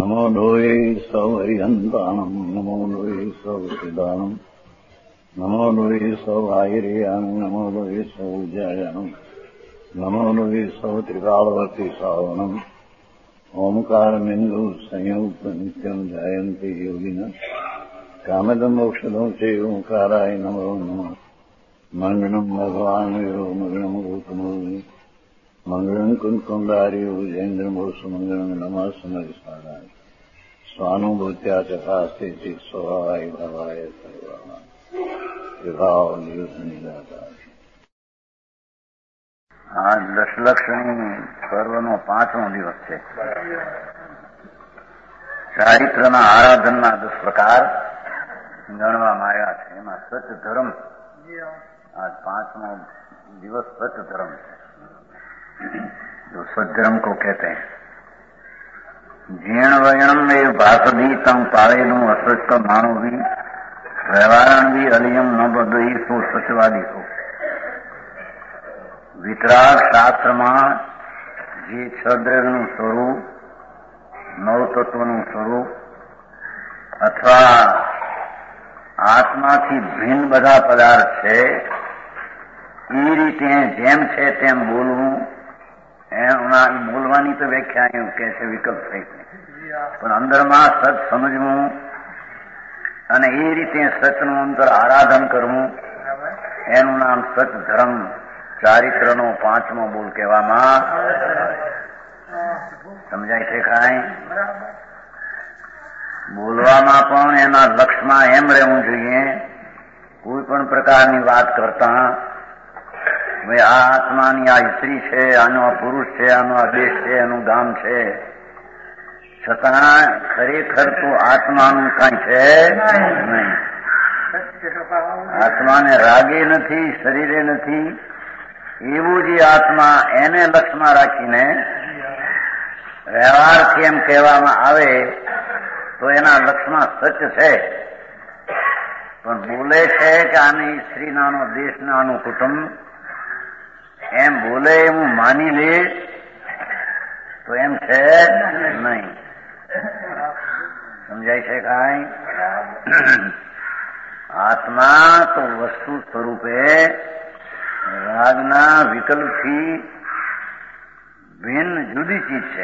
નમો લોહે સૌ હરિહંતાણમ નમો લોહે સૌ સિદાનમ નમો લોહે સૌ આયર્યાણમ નમો લોહે સૌ જયાણમ નમો લોહે સૌ ત્રિકાળવતી સાવણમ ઓમકારમિંદુ સંયુક્ત નિત્યમ જાયંતિ યોગિન કામદમ મોક્ષદમ છે ઓંકારાય નમો નમઃ મંગળમ ભગવાન વીરો મંગળમ ગૌતમોની મંગળમ કુંકુંડાર્યો જૈન્દ્રમોષ મંગળમ નમઃ સમરિસ્વાદાય સ્વાનુભૂત્યા ચકાસ્તે સ્વભાવાય ભાવાય સર્વા વિભાવ નિદાતા. આ દશલક્ષણી પર્વનો 5મો દિવસ છે. ચારિત્રના આરાધનના 10 પ્રકાર ગણવામાં આવ્યા છે. એમાં સચ ધર્મ आज 5वां दिवस सच धर्म है, जो सद्धर्म को कहते हैं. जीर्ण वयणम में भाषदी तंग पावेलू असच मानो भी व्यवहारण भी अलियम न बदई सो सचवादी सो. વિતરાગ શાસ્ત્રમાં જે છદ્રનું સ્વરૂપ, નવતત્વનું સ્વરૂપ અથવા આત્માથી ભિન્ન બધા પદાર્થ છે એ રીતે જેમ છે તેમ બોલવું, બોલવાની તો વ્યાખ્યા એવું કે છે વિકલ્પ સહિત, પણ અંદરમાં સત સમજવું અને એ રીતે સતનું અંતર આરાધન કરવું, એનું નામ સત ધર્મ ચારિત્રનો 5મો બોલ કહેવામાં. સમજાય છે કાંઈ? બોલવામાં પણ એના લક્ષ્યમાં એમ રહેવું જોઈએ, કોઈ પણ પ્રકારની વાત કરતા ભાઈ આ આત્માની આ સ્ત્રી છે, આનો આ પુરુષ છે, આનો આ દેશ છે, આનું ગામ છે, છતાં ખરેખર તો આત્માનું કાંઈ છે નહીં. આત્માને રાગે નથી, શરીરે નથી, એવું જે આત્મા એને લક્ષ્યમાં રાખીને વ્યવહારથી એમ કહેવામાં આવે તો એના લક્ષ્યમાં સચ છે. પણ બોલે છે કે આની સ્ત્રી નાનો દેશ નાનું કુટુંબ એમ બોલે એવું માની લે તો એમ છે નહીં. સમજાય છે કાંઈ? આત્મા તો વસ્તુ સ્વરૂપે રાગના વિકલ્પથી ભિન્ન જુદી ચીજ છે.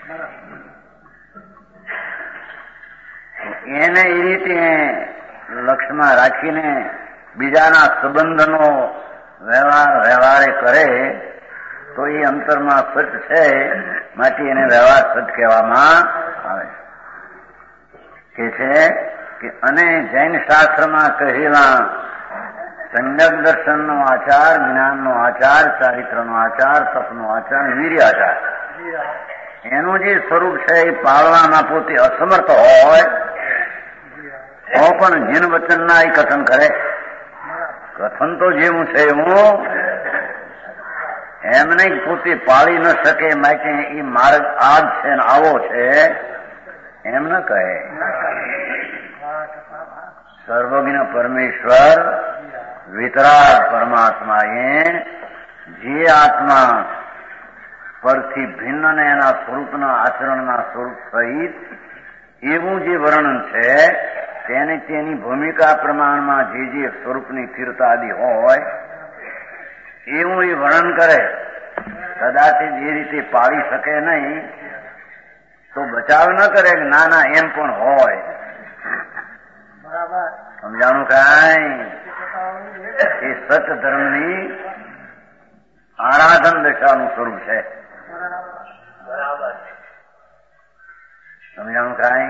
એને એ રીતે લક્ષ્યમાં રાખીને બીજાના સંબંધનો વ્યવહારે કરે તો એ અંતરમાં સચ છે, માટે એને વ્યવહાર સચ કહેવામાં આવે કે છે કે અને જૈન શાસ્ત્રમાં કહેલા સંજ્ઞક દર્શનનો આચાર, જ્ઞાનનો આચાર, ચારિત્રનો આચાર, તપનો આચાર, વીર્ય આચાર, એનું જે સ્વરૂપ છે એ પાળવામાં પોતે અસમર્થ હોય તો પણ જીન વચનના એ કથન કરે. કથન તો જેવું છે એવું એમને પોતે પાળી ન શકે, માટે એ માર્ગ આ જ છે ને આવો છે એમ ન કહે. સર્વજ્ઞ પરમેશ્વર વિતરાગ પરમાત્માએ જે આત્મા પરથી ભિન્ન ને એના સ્વરૂપના આચરણના સ્વરૂપ સહિત એવું જે વર્ણન છે તેને તેની ભૂમિકા પ્રમાણમાં જે સ્વરૂપની સ્થિરતા આદિ હોય એવું એ વર્ણન કરે. કદાચ એ રીતે પાળી શકે નહીં તો બચાવ ન કરે કે ના ના એમ પણ હોય. સમજાણું કાંઈ? એ સત ધર્મની આરાધન દશાનું સ્વરૂપ છે. સમજાણું કાંઈ?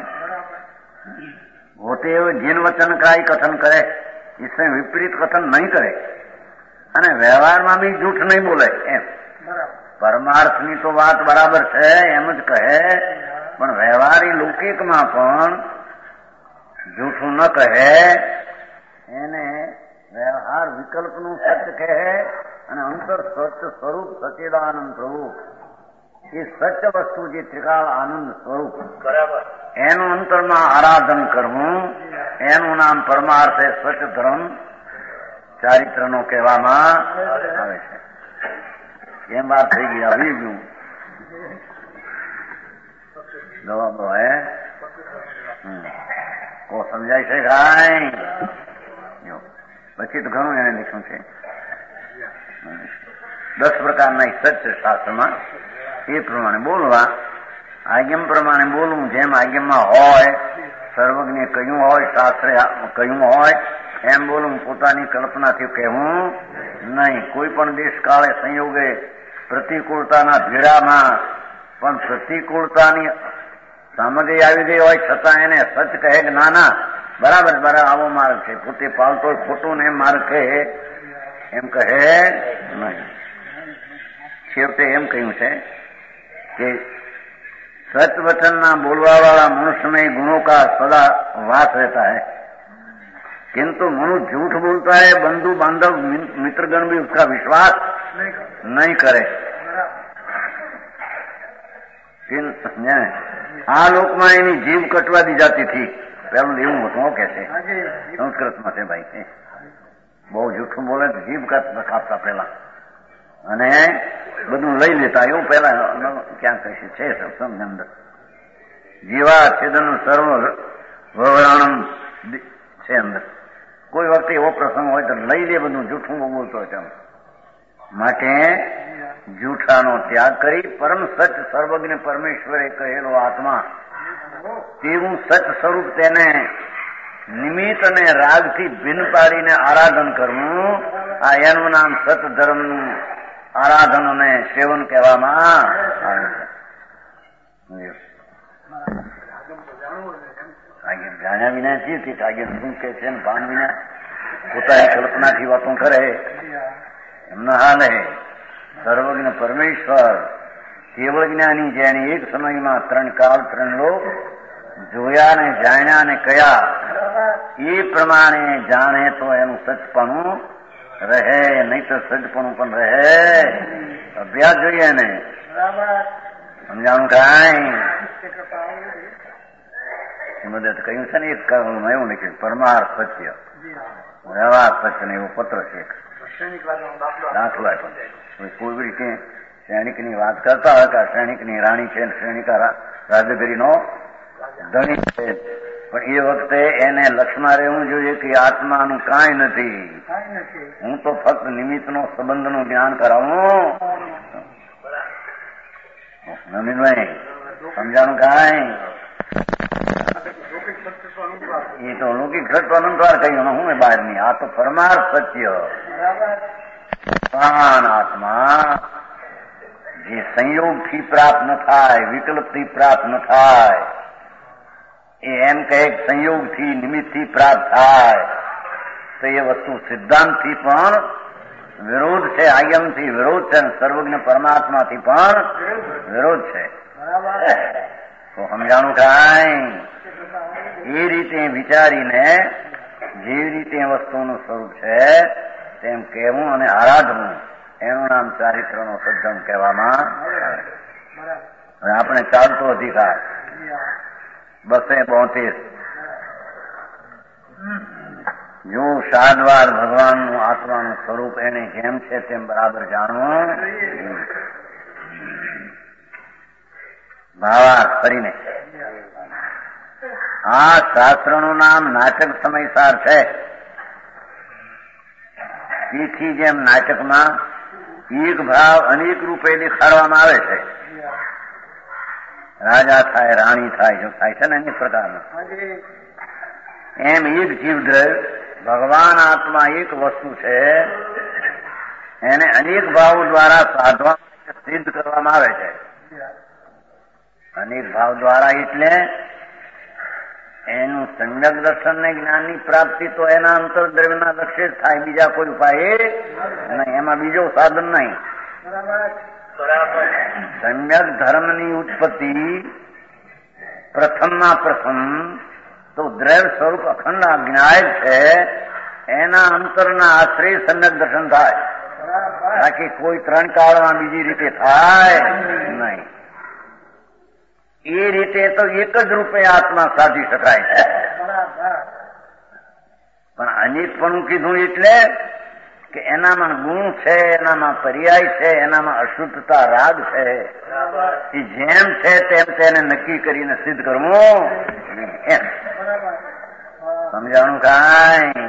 પોતે જીન વચન કાંઈ કથન કરે, इससे વિપરીત કથન નહીં કરે અને વ્યવહારમાં બી જૂઠ નહીં બોલે. એમ પરમાર્થની તો વાત બરાબર છે એમ જ કહે, પણ વ્યવહારી લૌકિકમાં પણ જૂઠું ન કહે. એને વ્યવહાર વિકલ્પનું સત્ય કહે અને અંતર સત્ય સ્વરૂપ સચિદાનંદ પ્રભુ એ સત્ય વસ્તુ જે ત્રિકાળ આનંદ સ્વરૂપ બરાબર એનું અંતરમાં આરાધન કરવું, એનું નામ પરમાર્થે સચ ધર્મ ચારિત્રનો કહેવામાં આવે છે. એમ વાત થઈ ગઈ. આવી ગયું જવાબ હે કો સમજાય છે કાંઈ? પછી તો ઘણું એને લખ્યું છે. 10 પ્રકારના સચ છે શાસ્ત્રમાં. એ પ્રમાણે બોલવા, આજ્ઞમ પ્રમાણે બોલવું. જેમ આજ્ઞમાં હોય, સર્વજ્ઞે કહ્યું હોય, શાસ્ત્રે કહ્યું હોય એમ બોલવું. પોતાની કલ્પનાથી કહેવું નહીં. કોઈ પણ દેશ કાળે સંયોગે પ્રતિકૂળતાના ભેડામાં પણ પ્રતિકૂળતાની સામગ્રી આવી ગઈ હોય છતાં એને સચ કહે કે ના બરાબર આવો માર્ગ છે. પોતે પાલતો ખોટું ને માર્ગ કહે એમ કહે નહીં. છેવટે એમ કહ્યું છે कि सच वचन ना बोलवा वाला मनुष्य में गुणों का सदा वास रहता है, किंतु मनुष्य झूठ बोलता है, बंधु बांधव मित्रगण भी उसका विश्वास नहीं करे. આ લોકમાં એની જીભ કટવા દી જતી હતી. પેલું એવું હતું કે છે સંસ્કૃતમાં છે ભાઈ, બહુ જૂઠું બોલે તો જીભ કાપતા પેલા અને બધું લઈ લેતા. એવું પેલા ક્યાં કહીશું છે સત્સંગની અંદર. જીવા છેદન સર્વ વવરાણમ છે અંદર. કોઈ વખતે એવો પ્રસંગ હોય તો લઈ લે બધું, જૂઠું બોલતો હોય તેમ. માટે જૂઠાનો ત્યાગ કરી પરમ સચ સર્વજ્ઞ પરમેશ્વરે કહેલો આત્મા તેવું સચ સ્વરૂપ તેને નિમિત્ત અને રાગથી ભિન્ન પાડીને આરાધન કરવું. આ એનું નામ સત ધર્મનું આરાધન અને સેવન કહેવામાં આવે છે. જાણ્યા વિના જીવથી આગળ શું કે છે ને ભાન વિના પોતાની કલ્પનાથી વાતો કરે એમના હાલે. સર્વજ્ઞ પરમેશ્વર કેવળ જ્ઞાની જેને એક સમયમાં 3 કાળ 3 લોક જોયા ને જાણ્યા ને કયા એ પ્રમાણે જાણે તો એનું સચપણું રહે, નહીં તો સજપણું પણ રહે. અભ્યાસ જોઈએ ને સમજાણું કાંઈ મદદ કહ્યું છે ને. એક એવું લખ્યું પરમાર્થ સત્ય વ્યવહાર સત્ય ને એવો પત્ર છે. દાખલો કોઈ રીતે સૈનિકની વાત કરતા હોય કે સૈનિકની રાણી છે, સૈનિકા રાજગીરીનો ધણી છે, પણ એ વખતે એને લક્ષમાં રહેવું જોઈએ કે આત્માનું કાંઈ નથી, હું તો ફક્ત નિમિત્તનો સંબંધનું જ્ઞાન કરાવું. નવીનભાઈ સમજાણું કાંઈ? એ તો લૌકિક સત્વ અનંતવાર કહ્યું, હું એ બહાર નહીં. આ તો પરમાર્થ સત્ય આત્મા જે સંયોગથી પ્રાપ્ત ન થાય, વિકલ્પથી પ્રાપ્ત ન થાય. એ એમ કહે સંયોગથી નિમિત્તથી પ્રાપ્ત થાય તો એ વસ્તુ સિદ્ધાંતથી પણ વિરોધ છે, આયમથી વિરોધ છે, સર્વજ્ઞ પરમાત્માથી પણ વિરોધ છે. તો સમજાણું કાંઈ? એ રીતે વિચારીને જેવી રીતે વસ્તુનું સ્વરૂપ છે તેમ કહેવું અને આરાધવું, એનું નામ ચારિત્રનો સદ્ધર્મ કહેવામાં આવે. હવે આપણે ચાલતો અધિકાર 232 જો સાદવાર ભગવાનનું આત્માનું સ્વરૂપ એને જેમ છે તેમ બરાબર જાણવું. ભાવાર્થ કરીને આ શાસ્ત્રનું નામ નાટક સમયસાર છે. તેથી જેમ નાટકમાં એક ભાવ અનેક રૂપે દેખાડવામાં આવે છે, રાજા થાય, રાણી થાય, જો થાય છે ને અનેક પ્રકારનો, એમ એક જીવદ્રવ્ય ભગવાન આત્મા એક વસ્તુ છે, એને અનેક ભાવ દ્વારા સાધવા સિદ્ધ કરવામાં આવે છે. અનેક ભાવ દ્વારા એટલે એનું સમ્યક દર્શન ને જ્ઞાનની પ્રાપ્તિ તો એના અંતરદ્રવ્યના લક્ષ્ય જ થાય, બીજા કોઈ ઉપાય અને એમાં બીજો સાધન નહીં. સમ્યક ધર્મની ઉત્પત્તિ પ્રથમમાં પ્રથમ તો દ્રવ્ય સ્વરૂપ અખંડ જ્ઞાય છે, એના અંતરના આશ્રય સમ્યક દર્શન થાય. બાકી કોઈ 3 કાળમાં બીજી રીતે થાય નહીં. એ રીતે તો એક જ રૂપે આત્મા સાધી શકાય છે. પણ અનેકપણું કીધું એટલે કે એનામાં ગુણ છે, એનામાં પર્યાય છે, એનામાં અશુદ્ધતા રાગ છે. એ જેમ છે તેમ તેને નક્કી કરીને સિદ્ધ કરવું નથી એમ સમજાણું કાંઈ?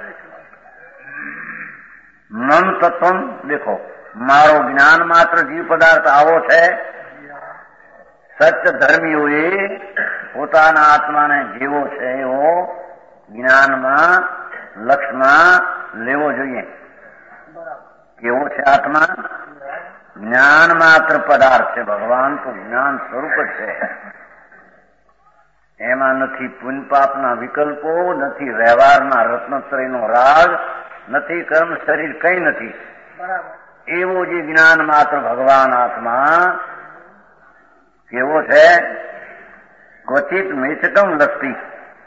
મમ તત્વ દેખો, મારો જ્ઞાન માત્ર જીવ પદાર્થ આવો છે. સત્ય ધર્મીઓએ પોતાના આત્માને જેવો છે એવો જ્ઞાનમાં લક્ષમાં લેવો જોઈએ. કેવો છે આત્મા? જ્ઞાન માત્ર પદાર્થ છે. ભગવાન તો જ્ઞાન સ્વરૂપ જ છે. એમાં નથી પુણ્ય પાપના વિકલ્પો, નથી વ્યવહારના રત્નત્રયનો રાગ, નથી કર્મ શરીર, કઈ નથી. એવો જે જ્ઞાન માત્ર ભગવાન આત્મા કેવો છે? ક્વચિત મેચકમ લક્ષી,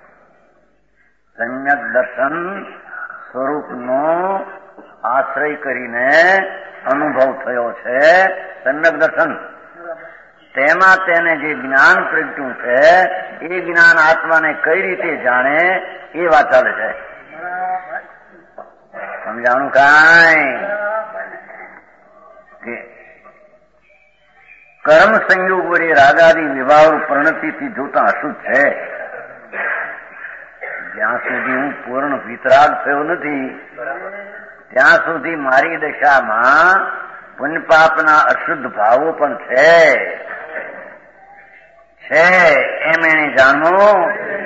સમ્યક દર્શન સ્વરૂપનો આશ્રય કરીને અનુભવ થયો છે. સમ્યક દર્શન, તેમાં તેને જે જ્ઞાન પ્રગટ્યું છે એ જ્ઞાન આત્માને કઈ રીતે જાણે એ વાત ચાલે છે. સમજાણું કાંઈ? કે કર્મ સંયોગ વડે રાગાદી વિવાહ પ્રણતિથી જોતા અશુદ્ધ છે. જ્યાં સુધી હું પૂર્ણ વિતરાગ થયો નથી ત્યાં સુધી મારી દશામાં પુણ્ય પાપના અશુદ્ધ ભાવો પણ છે એમ એને જાણવું.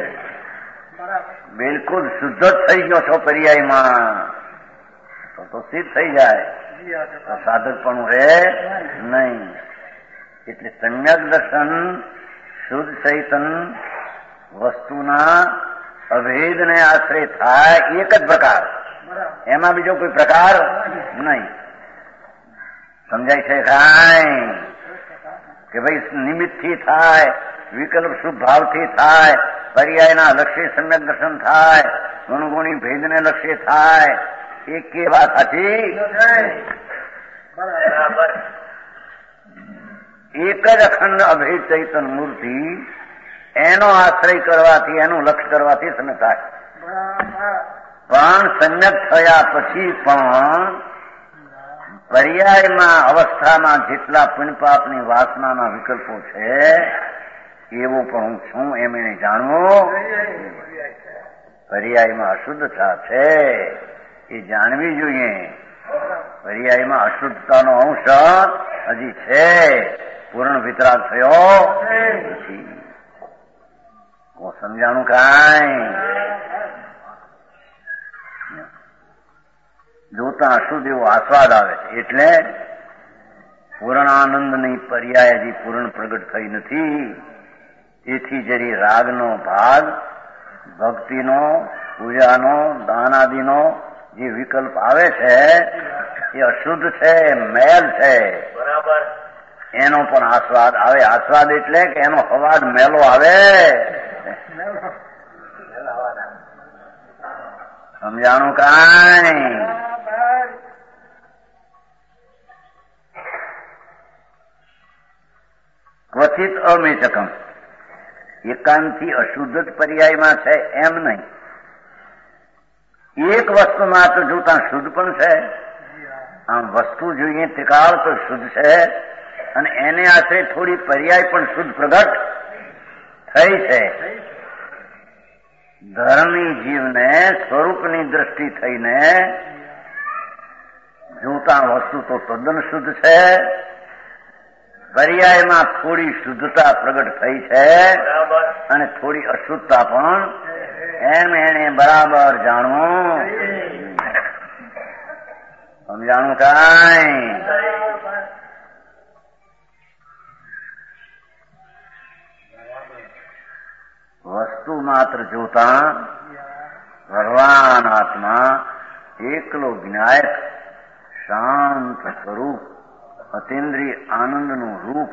બિલકુલ શુદ્ધ જ થઈ ગયો છો પર્યાયમાં તો સિદ્ધ થઈ જાય, તો સાધકપણું રહે નહીં. એટલે સમ્યક દર્શન શુદ્ધ ચૈતન વસ્તુના અભેદને આશ્રય થાય એક જ પ્રકાર, એમાં બીજો કોઈ પ્રકાર નહીં. સમજાય છે કાંઈ? કે ભાઈ નિમિત્તથી થાય, વિકલ્પ શુભ ભાવથી થાય, પર્યાયના લક્ષ્ય સમ્યક દર્શન થાય, ગુણગુણી ભેદને લક્ષ્ય થાય, એ કે વાત સાચી? એક જ અખંડ અભેદ ચૈતન મૂર્તિ, એનો આશ્રય કરવાથી, એનું લક્ષ્ય કરવાથી સમ્યક થાય. પણ સમ્યક થયા પછી પણ પર્યાયમાં અવસ્થામાં જેટલા પુણ્ય પાપની વાસનાના વિકલ્પો છે એવો પણ હું છું એમ એને જાણવું. પર્યાયમાં અશુદ્ધતા છે એ જાણવી જોઈએ. પર્યાયમાં અશુદ્ધતાનો અંશ હજી છે, પૂર્ણ વિતરાગ થયો નથી. હું સમજાણું કાંઈ? જોતા અશુદ્ધ એવો આસ્વાદ આવે છે. એટલે પૂર્ણ આનંદની પર્યાય હજી પૂર્ણ પ્રગટ થઈ નથી. તેથી જરી રાગનો ભાગ, ભક્તિનો, પૂજાનો, દાનાદિનો જે વિકલ્પ આવે છે એ અશુદ્ધ છે, મેલ છે. બરાબર. એનો પણ આસ્વાદ આવે. આસ્વાદ એટલે કે એનો અવાજ મેલો આવે. સમજાણું કાંઈ? ક્વચિત અમેચકમ, એકાંતથી અશુદ્ધ જ પર્યાયમાં છે એમ નહીં. એક વસ્તુ માત્ર જોતા શુદ્ધ પણ છે. આમ વસ્તુ જોઈએ ત્રિકાળ તો શુદ્ધ છે, અને એને આશરે થોડી પર્યાય પણ શુદ્ધ પ્રગટ થઈ છે. ધર્મી જીવને સ્વરૂપની દ્રષ્ટિ થઈને જોતા વસ્તુ તો તદ્દન શુદ્ધ છે, પર્યાયમાં થોડી શુદ્ધતા પ્રગટ થઈ છે અને થોડી અશુદ્ધતા પણ, એમ એને બરાબર જાણવું. સમજાણું કાંઈ? વસ્તુ માત્ર જોતા ભગવાન આત્મા એકલો જ્ઞાયક શાંત સ્વરૂપ, અતિન્દ્રિય આનંદનું રૂપ,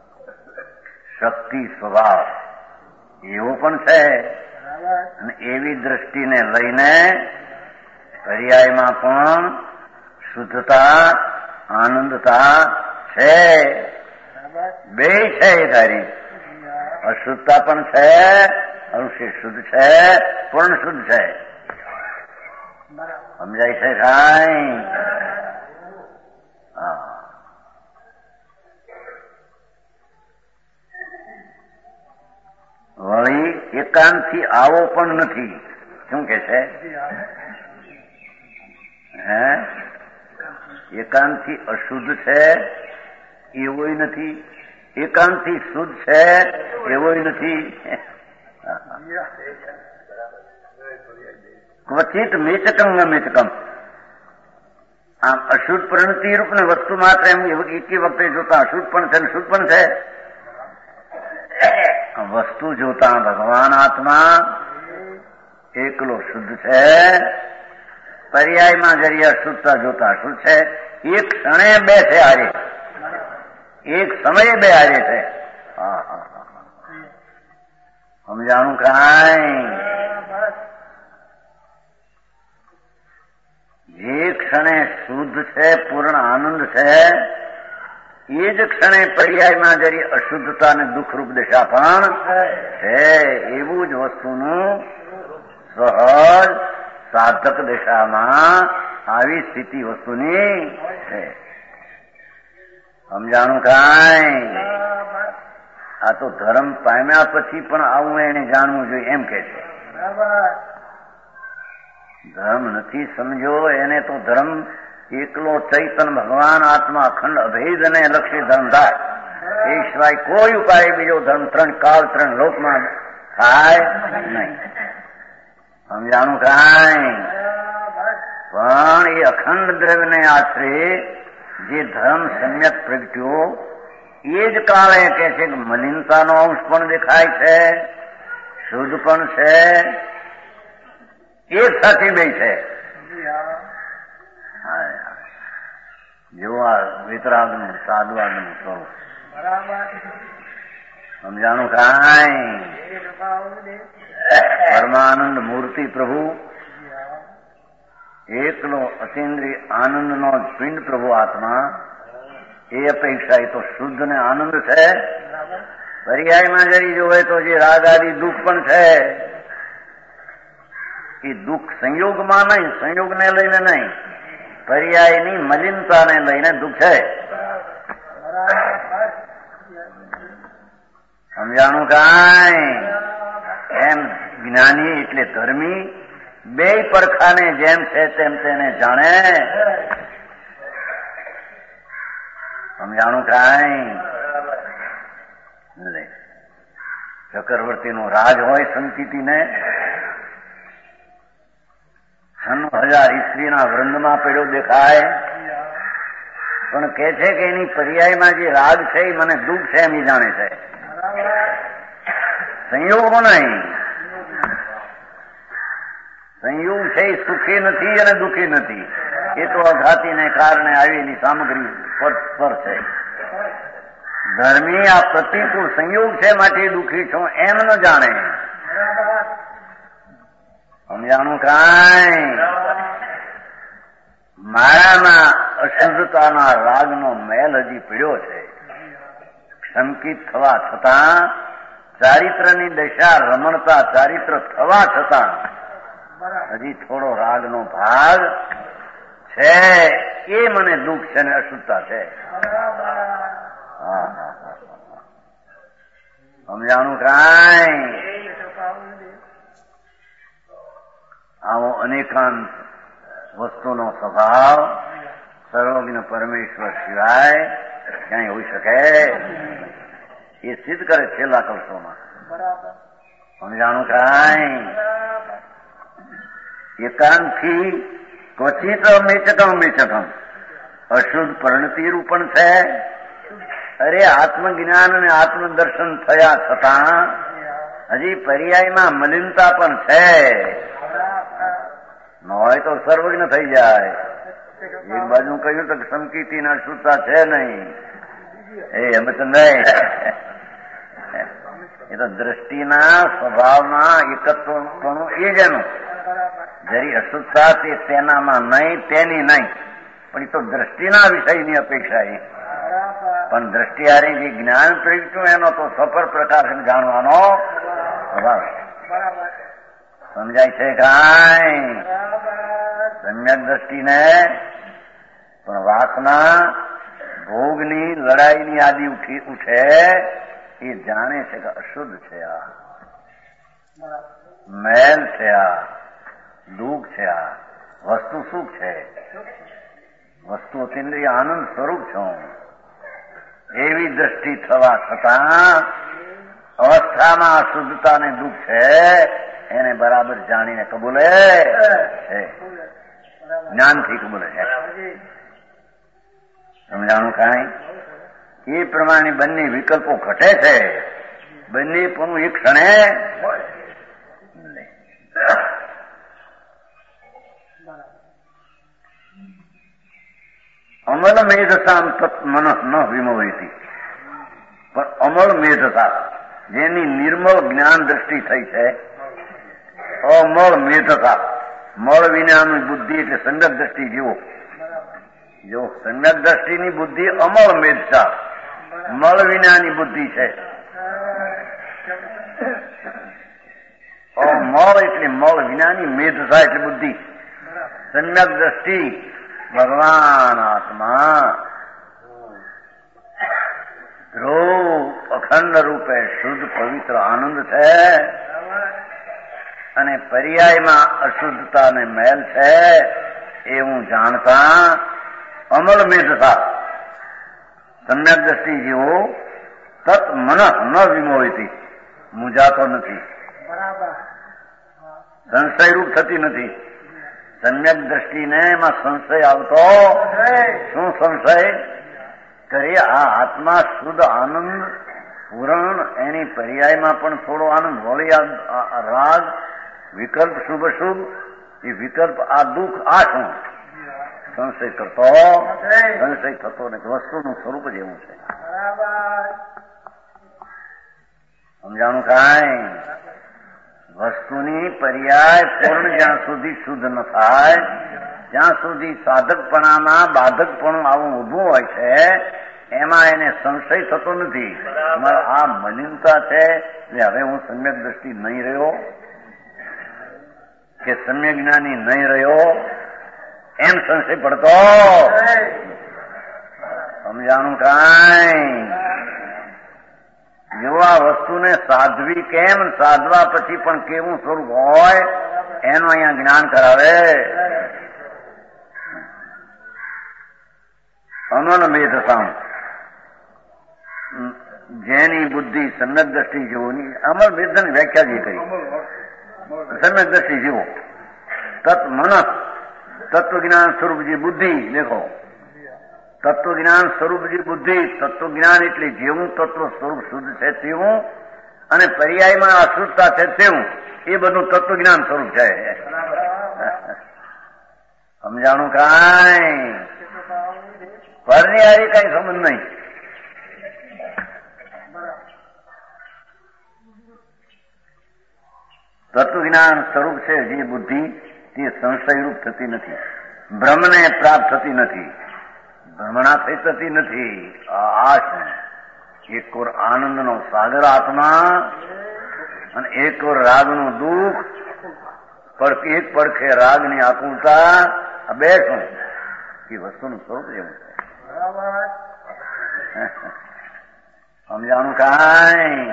શક્તિ સ્વભાવ એવો પણ છે. અને એવી દ્રષ્ટિને લઈને પર્યાયમાં પણ શુદ્ધતા, આનંદતા છે. બે છે એ ધારી. અશુદ્ધતા પણ છે, અંશે શુદ્ધ છે, પૂર્ણ શુદ્ધ છે. સમજાય છે કાંઈ? હા. વળી એકાંતથી આવો પણ નથી. શું કે છે? હે, એકાંતથી અશુદ્ધ છે એવોય નથી, એકાંતથી શુદ્ધ છે એવોય નથી. ક્વચિત મેચકમ ન મેચકમ. આમ અશુદ્ધ પ્રણતિ રૂપ ને વસ્તુ માત્ર એમ એક વખતે જોતા અશુદ્ધ પણ છે ને શુદ્ધ પણ છે. વસ્તુ જોતા ભગવાન આત્મા એકલો શુદ્ધ છે, પર્યાયમાં જરી અશુદ્ધતા જોતા શુદ્ધ છે. એક ક્ષણે બે છે હારે, એક સમયે બે હારે છે. સમજાણું કાંઈ? જે ક્ષણે શુદ્ધ છે, પૂર્ણ આનંદ છે, એ જ ક્ષણે પર્યાયમાં જરી અશુદ્ધતા અને દુઃખરૂપ દશા પણ છે. એવું જ વસ્તુનું સહજ સાધક દશામાં આવી સ્થિતિ વસ્તુની છે. સમજાણું કાંઈ? આ તો ધર્મ પામ્યા પછી પણ આવું એને જાણવું જોઈએ એમ કે છે. ધર્મ નથી સમજો એને તો ધર્મ એકલો ચૈતન ભગવાન આત્મા અખંડ અભેદ અને લક્ષ્ય ધર્મ થાય. એ સિવાય કોઈ ઉપાય બીજો ધર્મ ત્રણ કાળ ત્રણ લોકમાં થાય નહીં. સમજાણું કાંઈ? પણ એ અખંડ દ્રવ્યને આશરે જે ધર્મ સમ્યક પ્રગટ્યો એ જ કાળે કે છે કે મલિનતાનો અંશ પણ દેખાય છે, શુદ્ધ પણ છે, એક સાથે બે છે. જો આ વિતરાગનું સાધુઆગનું સ્વરૂપ. સમજાણું કાંઈ? પરમાનંદ મૂર્તિ પ્રભુ એકલો અતિન્દ્રિય આનંદનો પિંડ પ્રભુ આત્મા એ અપેક્ષા એ તો શુદ્ધ ને આનંદ છે. પર્યાયમાં જરી જોવે તો જે રાગ આદિ દુઃખ પણ છે એ દુઃખ સંયોગમાં નહીં, સંયોગને લઈને નહીં, પર્યાયની મલિનતાને લઈને દુઃખ છે. સમજાણું કાંઈ? એમ જ્ઞાની એટલે ધર્મી બે પડખાને જેમ છે તેમ તેને જાણે. સમજાણું કાંઈ? ચક્રવર્તીનો રાજ હોય સંકિતીને 96,000 ઈસ્વીના વૃંદમાં પડ્યો દેખાય, પણ કે છે કે એની પર્યાયમાં જે રાગ છે એ મને દુઃખ છે એમ જાણે છે. સંયોગો નહીં, સંયોગ છે એ સુખી નથી અને દુઃખી નથી. એ તો અઘાતીને કારણે આવેલી સામગ્રી પર છે. ધર્મી આ પ્રતિકૂળ સંયોગ છે માટે દુઃખી છું એમ ન જાણે. સમજાણું કાંઈ? મારામાં અશુદ્ધતાના રાગનો મેલ હજી પીડ્યો છે. શંકિત થવા છતાં, ચારિત્રની દશા રમણતા ચારિત્ર થવા છતાં હજી થોડો રાગનો ભાગ છે. એ મને દુઃખ છે ને અશુદ્ધતા છે. સમજાણું કાંઈ? આવો અનેકાંત વસ્તુનો સ્વભાવ સર્વજ્ઞ પરમેશ્વર સિવાય ક્યાંય હોઈ શકે? એ સિદ્ધ કરે છેલ્લા કલ્પોમાં. સમજાણું કાંઈ? એકાંતથી ક્વચિત મેચકમ મેચકમ અશુદ્ધ પરિણતિ રૂપણ છે. અરે આત્મજ્ઞાન અને આત્મદર્શન થયા છતાં હજી પર્યાયમાં મલિનતા પણ છે. ન હોય તો સર્વજ્ઞ થઈ જાય. એક બાજુ કહ્યું તો સંકિતી ના અશુદ્ધતા છે નહીં. એમ તો નહીં. એ તો દ્રષ્ટિના સ્વભાવના એકત્વપણું એ જ એનું. જરી અશુદ્ધતા તે તેનામાં નહીં, તેની નહીં, પણ એ તો દ્રષ્ટિના વિષયની અપેક્ષા એ. પણ દ્રષ્ટિહારી જે જ્ઞાન પ્રગટ્યું એનો તો સફર પ્રકાશ જાણવાનો સ્વભાવ. સમજાય છે કાંઈ? સમ્યક દ્રષ્ટિને પણ વાસના ભોગની લડાઈની આદિ ઉઠે એ જાણે છે કે અશુદ્ધ છે. આ મેલ છે, આ દુઃખ છે, આ વસ્તુ સુખ છે, વસ્તુ અતિન્દ્રિય આનંદ સ્વરૂપ છું. એવી દ્રષ્ટિ થવા છતાં અવસ્થામાં શુદ્ધતા ને દુઃખ છે એને બરાબર જાણીને કબૂલે છે, જ્ઞાનથી કબૂલે છે. સમજાણું કાંઈ? એ પ્રમાણે બંને વિકલ્પો ઘટે છે, બંને પણ એક ક્ષણે અમલ મેધસામ તત્ મન ન વિમોહિતી. પણ અમલ મેધસા જેની નિર્મળ જ્ઞાન દ્રષ્ટિ થઈ છે, અમળ મેધસા મળ વિનાની બુદ્ધિ એટલે સંગત દ્રષ્ટિ જેવો. જો સંગત દ્રષ્ટિની બુદ્ધિ અમળ મેધસા, મળ વિનાની બુદ્ધિ છે. મળ એટલે મળ વિનાની, મેધસા એટલે બુદ્ધિ. સંગત દ્રષ્ટિ ભગવાન આત્મા ધ્રુવ અખંડ રૂપે શુદ્ધ પવિત્ર આનંદ છે અને પર્યાયમાં અશુદ્ધતા ને મેલ છે એવું જાણતા અમલ મેધતા સમ્યક દ્રષ્ટિ જેવો તત મન ન વિમોહિતી, મૂંઝાતો નથી, સંશયરૂપ થતી નથી. સમ્યક દ્રષ્ટિને એમાં સંશય આવતો શું? સંશય કરી આ આત્મા શુદ્ધ આનંદ પૂરણ, એની પર્યાયમાં પણ થોડો આનંદ વળી રાગ વિકલ્પ શુભ શુભ, એ વિકલ્પ આ દુઃખ આ શું? સંશય કરતો, સંશય થતો નથી. વસ્તુનું સ્વરૂપ જ એવું છે. સમજાણું કાંઈ? વસ્તુની પર્યાય પૂર્ણ જ્યાં સુધી શુદ્ધ ન થાય ત્યાં સુધી સાધકપણામાં બાધકપણું આવું ઊભું હોય છે, એમાં એને સંશય થતો નથી. આ મલિનતા છે એટલે હવે હું સમ્યક દ્રષ્ટિ નહીં રહ્યો કે સમ્યક જ્ઞાની નહીં રહ્યો એમ સંશય પડતો. સમજાણું કાંઈ? જો આ વસ્તુને સાધવી કેમ, સાધવા પછી પણ કેવું સ્વરૂપ હોય એનું અહીંયા જ્ઞાન કરાવે. અમલ મેધસામ જેની બુદ્ધિ સમ્યક દ્રષ્ટિ જેવોની, અમલ મેધની વ્યાખ્યા જે કરી સમ્યક દ્રષ્ટિ જેવો, તત્ મન તત્વજ્ઞાન સ્વરૂપ જે બુદ્ધિ, દેખો તત્વજ્ઞાન સ્વરૂપ જે બુદ્ધિ, તત્વજ્ઞાન એટલે જેવું તત્વ સ્વરૂપ શુદ્ધ છે તેવું, અને પર્યાયમાં અશુદ્ધતા છે તેવું, એ બધું તત્વજ્ઞાન સ્વરૂપ છે. સમજાણું કાંઈ? પરની હારી કઈ સંબંધ નહીં. તત્વજ્ઞાન સ્વરૂપ છે જે બુદ્ધિ, તે સંશયરૂપ થતી નથી, બ્રહ્મને પ્રાપ્ત થતી નથી, ભ્રમણા થઈ થતી નથી. આ એક ઓર આનંદનો સાગર આત્મા અને એક ઓર રાગનું દુઃખ, એક પડખે રાગની આકુલતા, આ બે શું? એ વસ્તુનું સ્વરૂપ એવું છે. સમજાણું કાંઈ?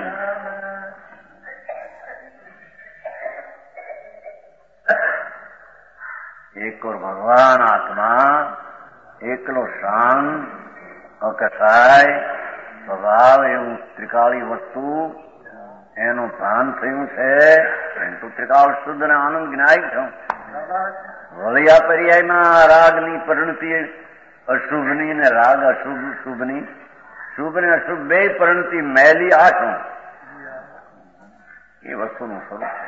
એક ઓર ભગવાન આત્મા એકલો શાંત અકસાય સ્વભાવ એવું ત્રિકાળી વસ્તુ એનું ભાન થયું છે. એમ તો ત્રિકાળ શુદ્ધ અને આનંદ જ્ઞાયક છું. વળી આ પર્યાયમાં રાગની પરિણતિ અશુભની ને રાગ અશુભ શુભની, શુભ ને અશુભ બે પરિણતિ મેલી આ શું? એ વસ્તુનું સ્વરૂપ છે.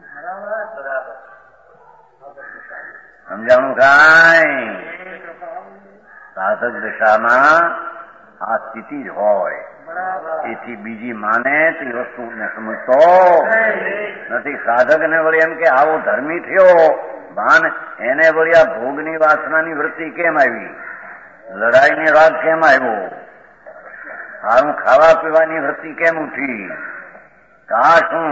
સમજાણું કાંઈ? સાધક દશામાં આ સ્થિતિ જ હોય. એથી બીજી માને તે વસ્તુને સમજતો નથી. સાધકને વળી એમ કે આવો ધર્મી થયો ભાન, એને વળી આ ભોગની વાસનાની વૃત્તિ કેમ આવી, લડાઈની રાગ કેમ આવ્યો, સારું ખાવા પીવાની વૃત્તિ કેમ ઉઠી, કા શું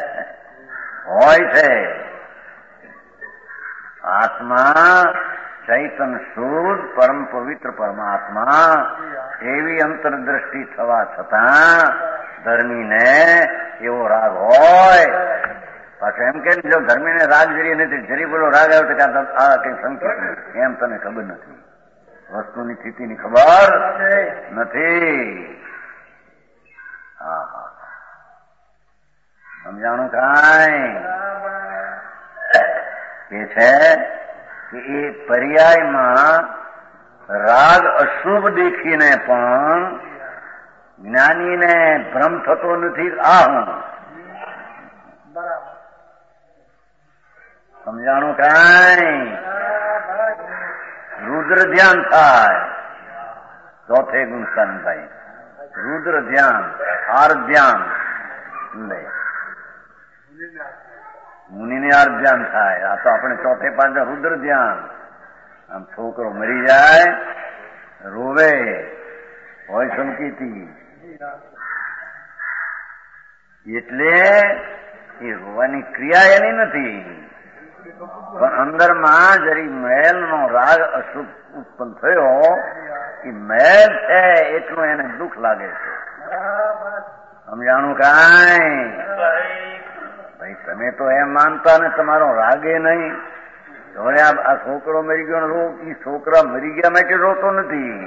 હોય છે. આત્મા ચૈતન શુદ્ધ પરમ પવિત્ર પરમાત્મા એવી અંતરદ્રષ્ટિ થવા છતાં ધર્મીને એવો રાગ હોય. પાછું એમ કે જો ધર્મીને રાગ જરી નથી, જરી બોલો રાગ આવ્યો તો આ કઈ સંકેત નથી, એમ તને ખબર નથી, વસ્તુની સ્થિતિની ખબર નથી. હા હા સમજાણું કાંઈ એ છે કે એ પર્યાયમાં રાગ અશુભ દેખીને પણ જ્ઞાનીને ભ્રમ થતો નથી. આ હું સમજાણું કાંઈ રુદ્ર ધ્યાન થાય. ચોથે ગુણસ્થાન થાય રુદ્ર ધ્યાન, આર ધ્યાન લે મુનિને આર ધ્યાન થાય. આ તો આપણે ચોથે પાંચે રુદ્ર ધ્યાન. આમ છોકરો મરી જાય રોવે હોય સંકીતી, એટલે એ રોવાની ક્રિયા એની નથી, પણ અંદરમાં જરી મેલનો રાગ અશુભ ઉત્પન્ન થયો, એ મેલ છે એટલું એને દુઃખ લાગે છે. સમજાણું કાંઈ? ભાઈ તમે તો એમ માનતા ને તમારો રાગે નહીં. હવે આ છોકરો મરી ગયો રો, એ છોકરા મરી ગયા માટે રોતો નથી.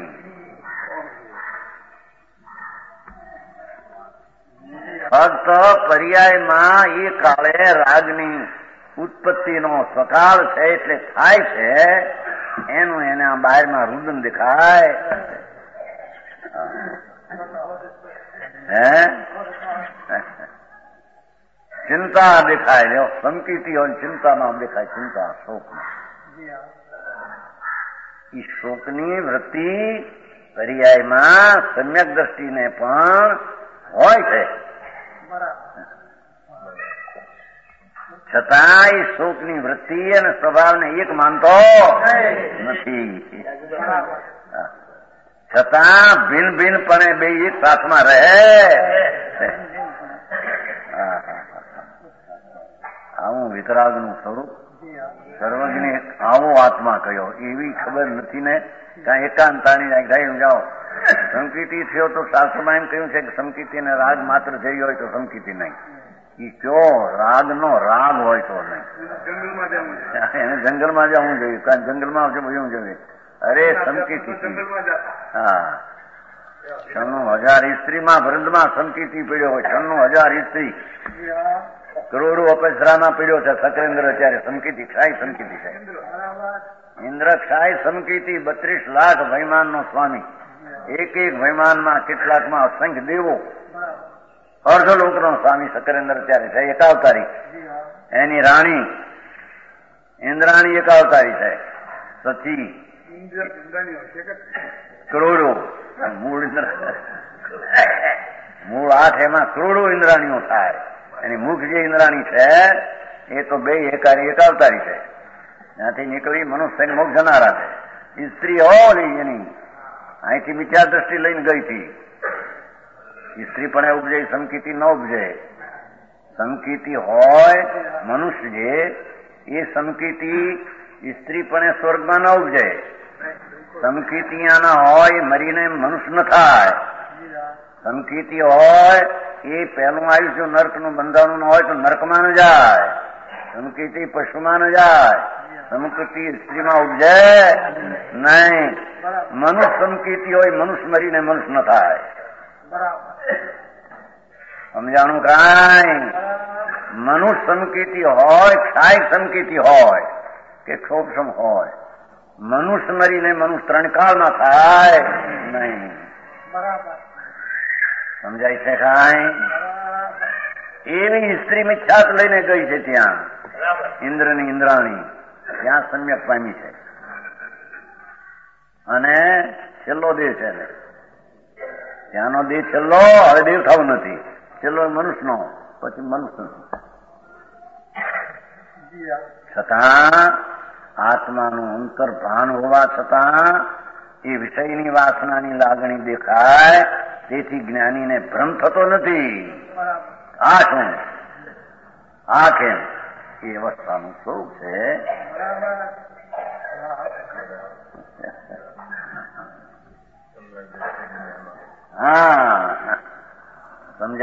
ફક્ત પર્યાયમાં એ કાળે રાગની ઉત્પત્તિનો સકાળ છે એટલે થાય છે, એનું એને આ બહારમાં રુદન દેખાય. હે ચિંતા દેખાય, જો સંકિતી હોય ચિંતામાં દેખાય, ચિંતા શોકમાં. એ શોકની વૃત્તિ પર્યાયમાં સમ્યક દ્રષ્ટિને પણ હોય છે, છતાં એ શોકની વૃત્તિ અને સ્વભાવને એક માનતો નથી. છતાં ભિન્ન ભિન્નપણે બે એક સાથમાં રહે. આવું વિતરાગનું સ્વરૂપ સર્વજ્ઞ આવો આત્મા કયો એવી ખબર નથી ને. કાંઈ એકાંતાણી જાય જાઓ સંકિતિ થયો તો શાસ્ત્રમાં એમ કહ્યું છે કે સંકિતિ અને રાગ માત્ર જઈ હોય તો સંકિતિ નહીં. એ કયો રાગનો રાગ હોય તો નહીં, એને જંગલમાં જવું જોઈએ. કારણ જંગલમાં જવું જોઈએ. અરે સંકિતિ, હા 96,000 સ્ત્રીમાં વૃંદમાં સંકિતિ પીડ્યો હોય. 96,000 સ્ત્રી કરોડો અપસરામાં પીડ્યો છે. સકરેન્દ્ર અત્યારે સંકિતિ ક્ષાય, સંકિતિ ક્ષાય, ઇન્દ્ર ક્ષાય સંકિતિ. 32 લાખ વૈમાનનો સ્વામી, એક એક વૈમાનમાં કેટલાકમાં અસંખ્ય દેવો, અર્ધલોકનો સ્વામી સકરેન્દ્ર અત્યારે છે. એકાવતારી એની રાણી ઇન્દ્રાણી એકાવતારી છે. સચી કરોડો મૂળ ઇન્દ્ર, મૂળ 8 એમાં કરોડો ઇન્દ્રાણીઓ થાય. એની મુખ જે ઇન્દ્રાણી છે એ તો બે એકાવતારી છે. ત્યાંથી નીકળી મનુષ્યને મોક્ષ જનારા છે. સ્ત્રી હોલી એની અહીંથી મિથ્યા દ્રષ્ટિ લઈને ગઈ હતી. સ્ત્રી પણ ઉપજે, સંકિતિ ન ઉપજે. સંકિતિ હોય મનુષ્ય જે, એ સંકિતિ સ્ત્રી પણ સ્વર્ગમાં ન ઉપજે. સંકિતિ આના હોય મરીને મનુષ્ય ન થાય. સંકિતિ હોય એ પહેલું આયુષ્ય નર્કનું બંધાણું ન હોય તો નર્કમાં ન જાય. સંકિતિ પશુમાં ન જાય. સંકિતિ સ્ત્રીમાં ઉપજે નહીં. મનુષ્ય સંકિતિ હોય, મનુષ્ય મરીને મનુષ્ય ન થાય. સમજાણું કાંઈ? મનુષ્ય સંકિતિ હોય, ક્ષાય સંકિતિ હોય કે ક્ષોભસમ હોય, મનુષ્ય મરીને મનુષ્ય 3 કાળમાં થાય નહીં. સમજાય છે કાંઈ? એવી સ્ત્રી મિથ્યાત લઈને ગઈ છે ત્યાં ઇન્દ્રની ઇન્દ્રાણી, ત્યાં સમ્યક પામી છે. અને છેલ્લો દેહ છે ને ત્યાંનો દેહ છેલ્લો, હવે દેવ થવું નથી. છેલ્લો મનુષ્યનો, પછી મનુષ્ય. છતાં આત્માનું અંતર ભાન હોવા છતાં એ વિષયની વાસનાની લાગણી દેખાય, તેથી જ્ઞાનીને ભ્રમ થતો નથી. આ શું, આ કેમ? એ અવસ્થાનું સ્વરૂપ છે.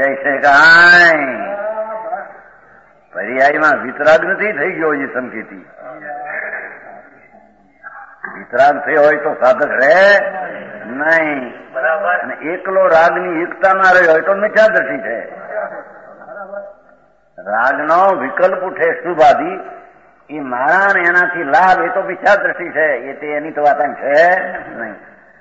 સમજાય છે કાંઈ? પર્યાયમાં વિતરાગ નથી થઈ ગયો હજી સંકેતી. વિતરાગ થયો હોય તો સાધક રહે નહીં. અને એકલો રાગની એકતા ના રહ્યો હોય તો મિથ્યાદર્શી છે. રાગનો વિકલ્પ ઉઠે શુભાદી, એ મારા ને એનાથી લાભ, એ તો મિથ્યાદર્શી છે. એ તે એની તો વાત છે નહીં.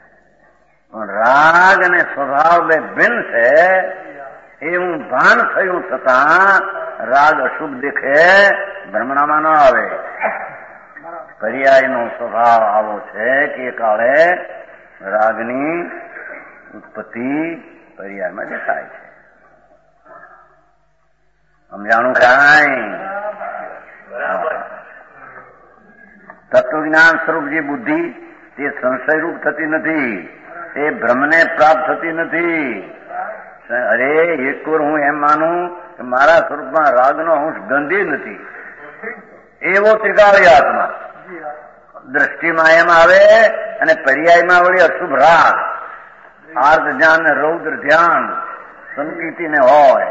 રાગ અને સ્વભાવ બે ભિન્ન છે એવું ભાન થયું છતાં રાગ અશુભ દેખે, ભ્રમણામાં ન આવે. પર્યાયનો સ્વભાવ આવો છે કે કાળે રાગની ઉત્પત્તિ પર્યાયમાં દેખાય છે. સમજાણું કાંઈ? તત્વજ્ઞાન સ્વરૂપ જે બુદ્ધિ તે સંશયરૂપ થતી નથી, એ ભ્રમને પ્રાપ્ત થતી નથી. અરે એક વાર હું એમ માનું કે મારા સ્વરૂપમાં રાગનો અંશ ગંધી નથી, એવો ત્રિકાળી આત્મા દ્રષ્ટિમાં એમ આવે, અને પર્યાયમાં વળી અશુભ રાગ, આર્ધ ધ્યાન ને રૌદ્ર ધ્યાન સંકિતિ ને હોય.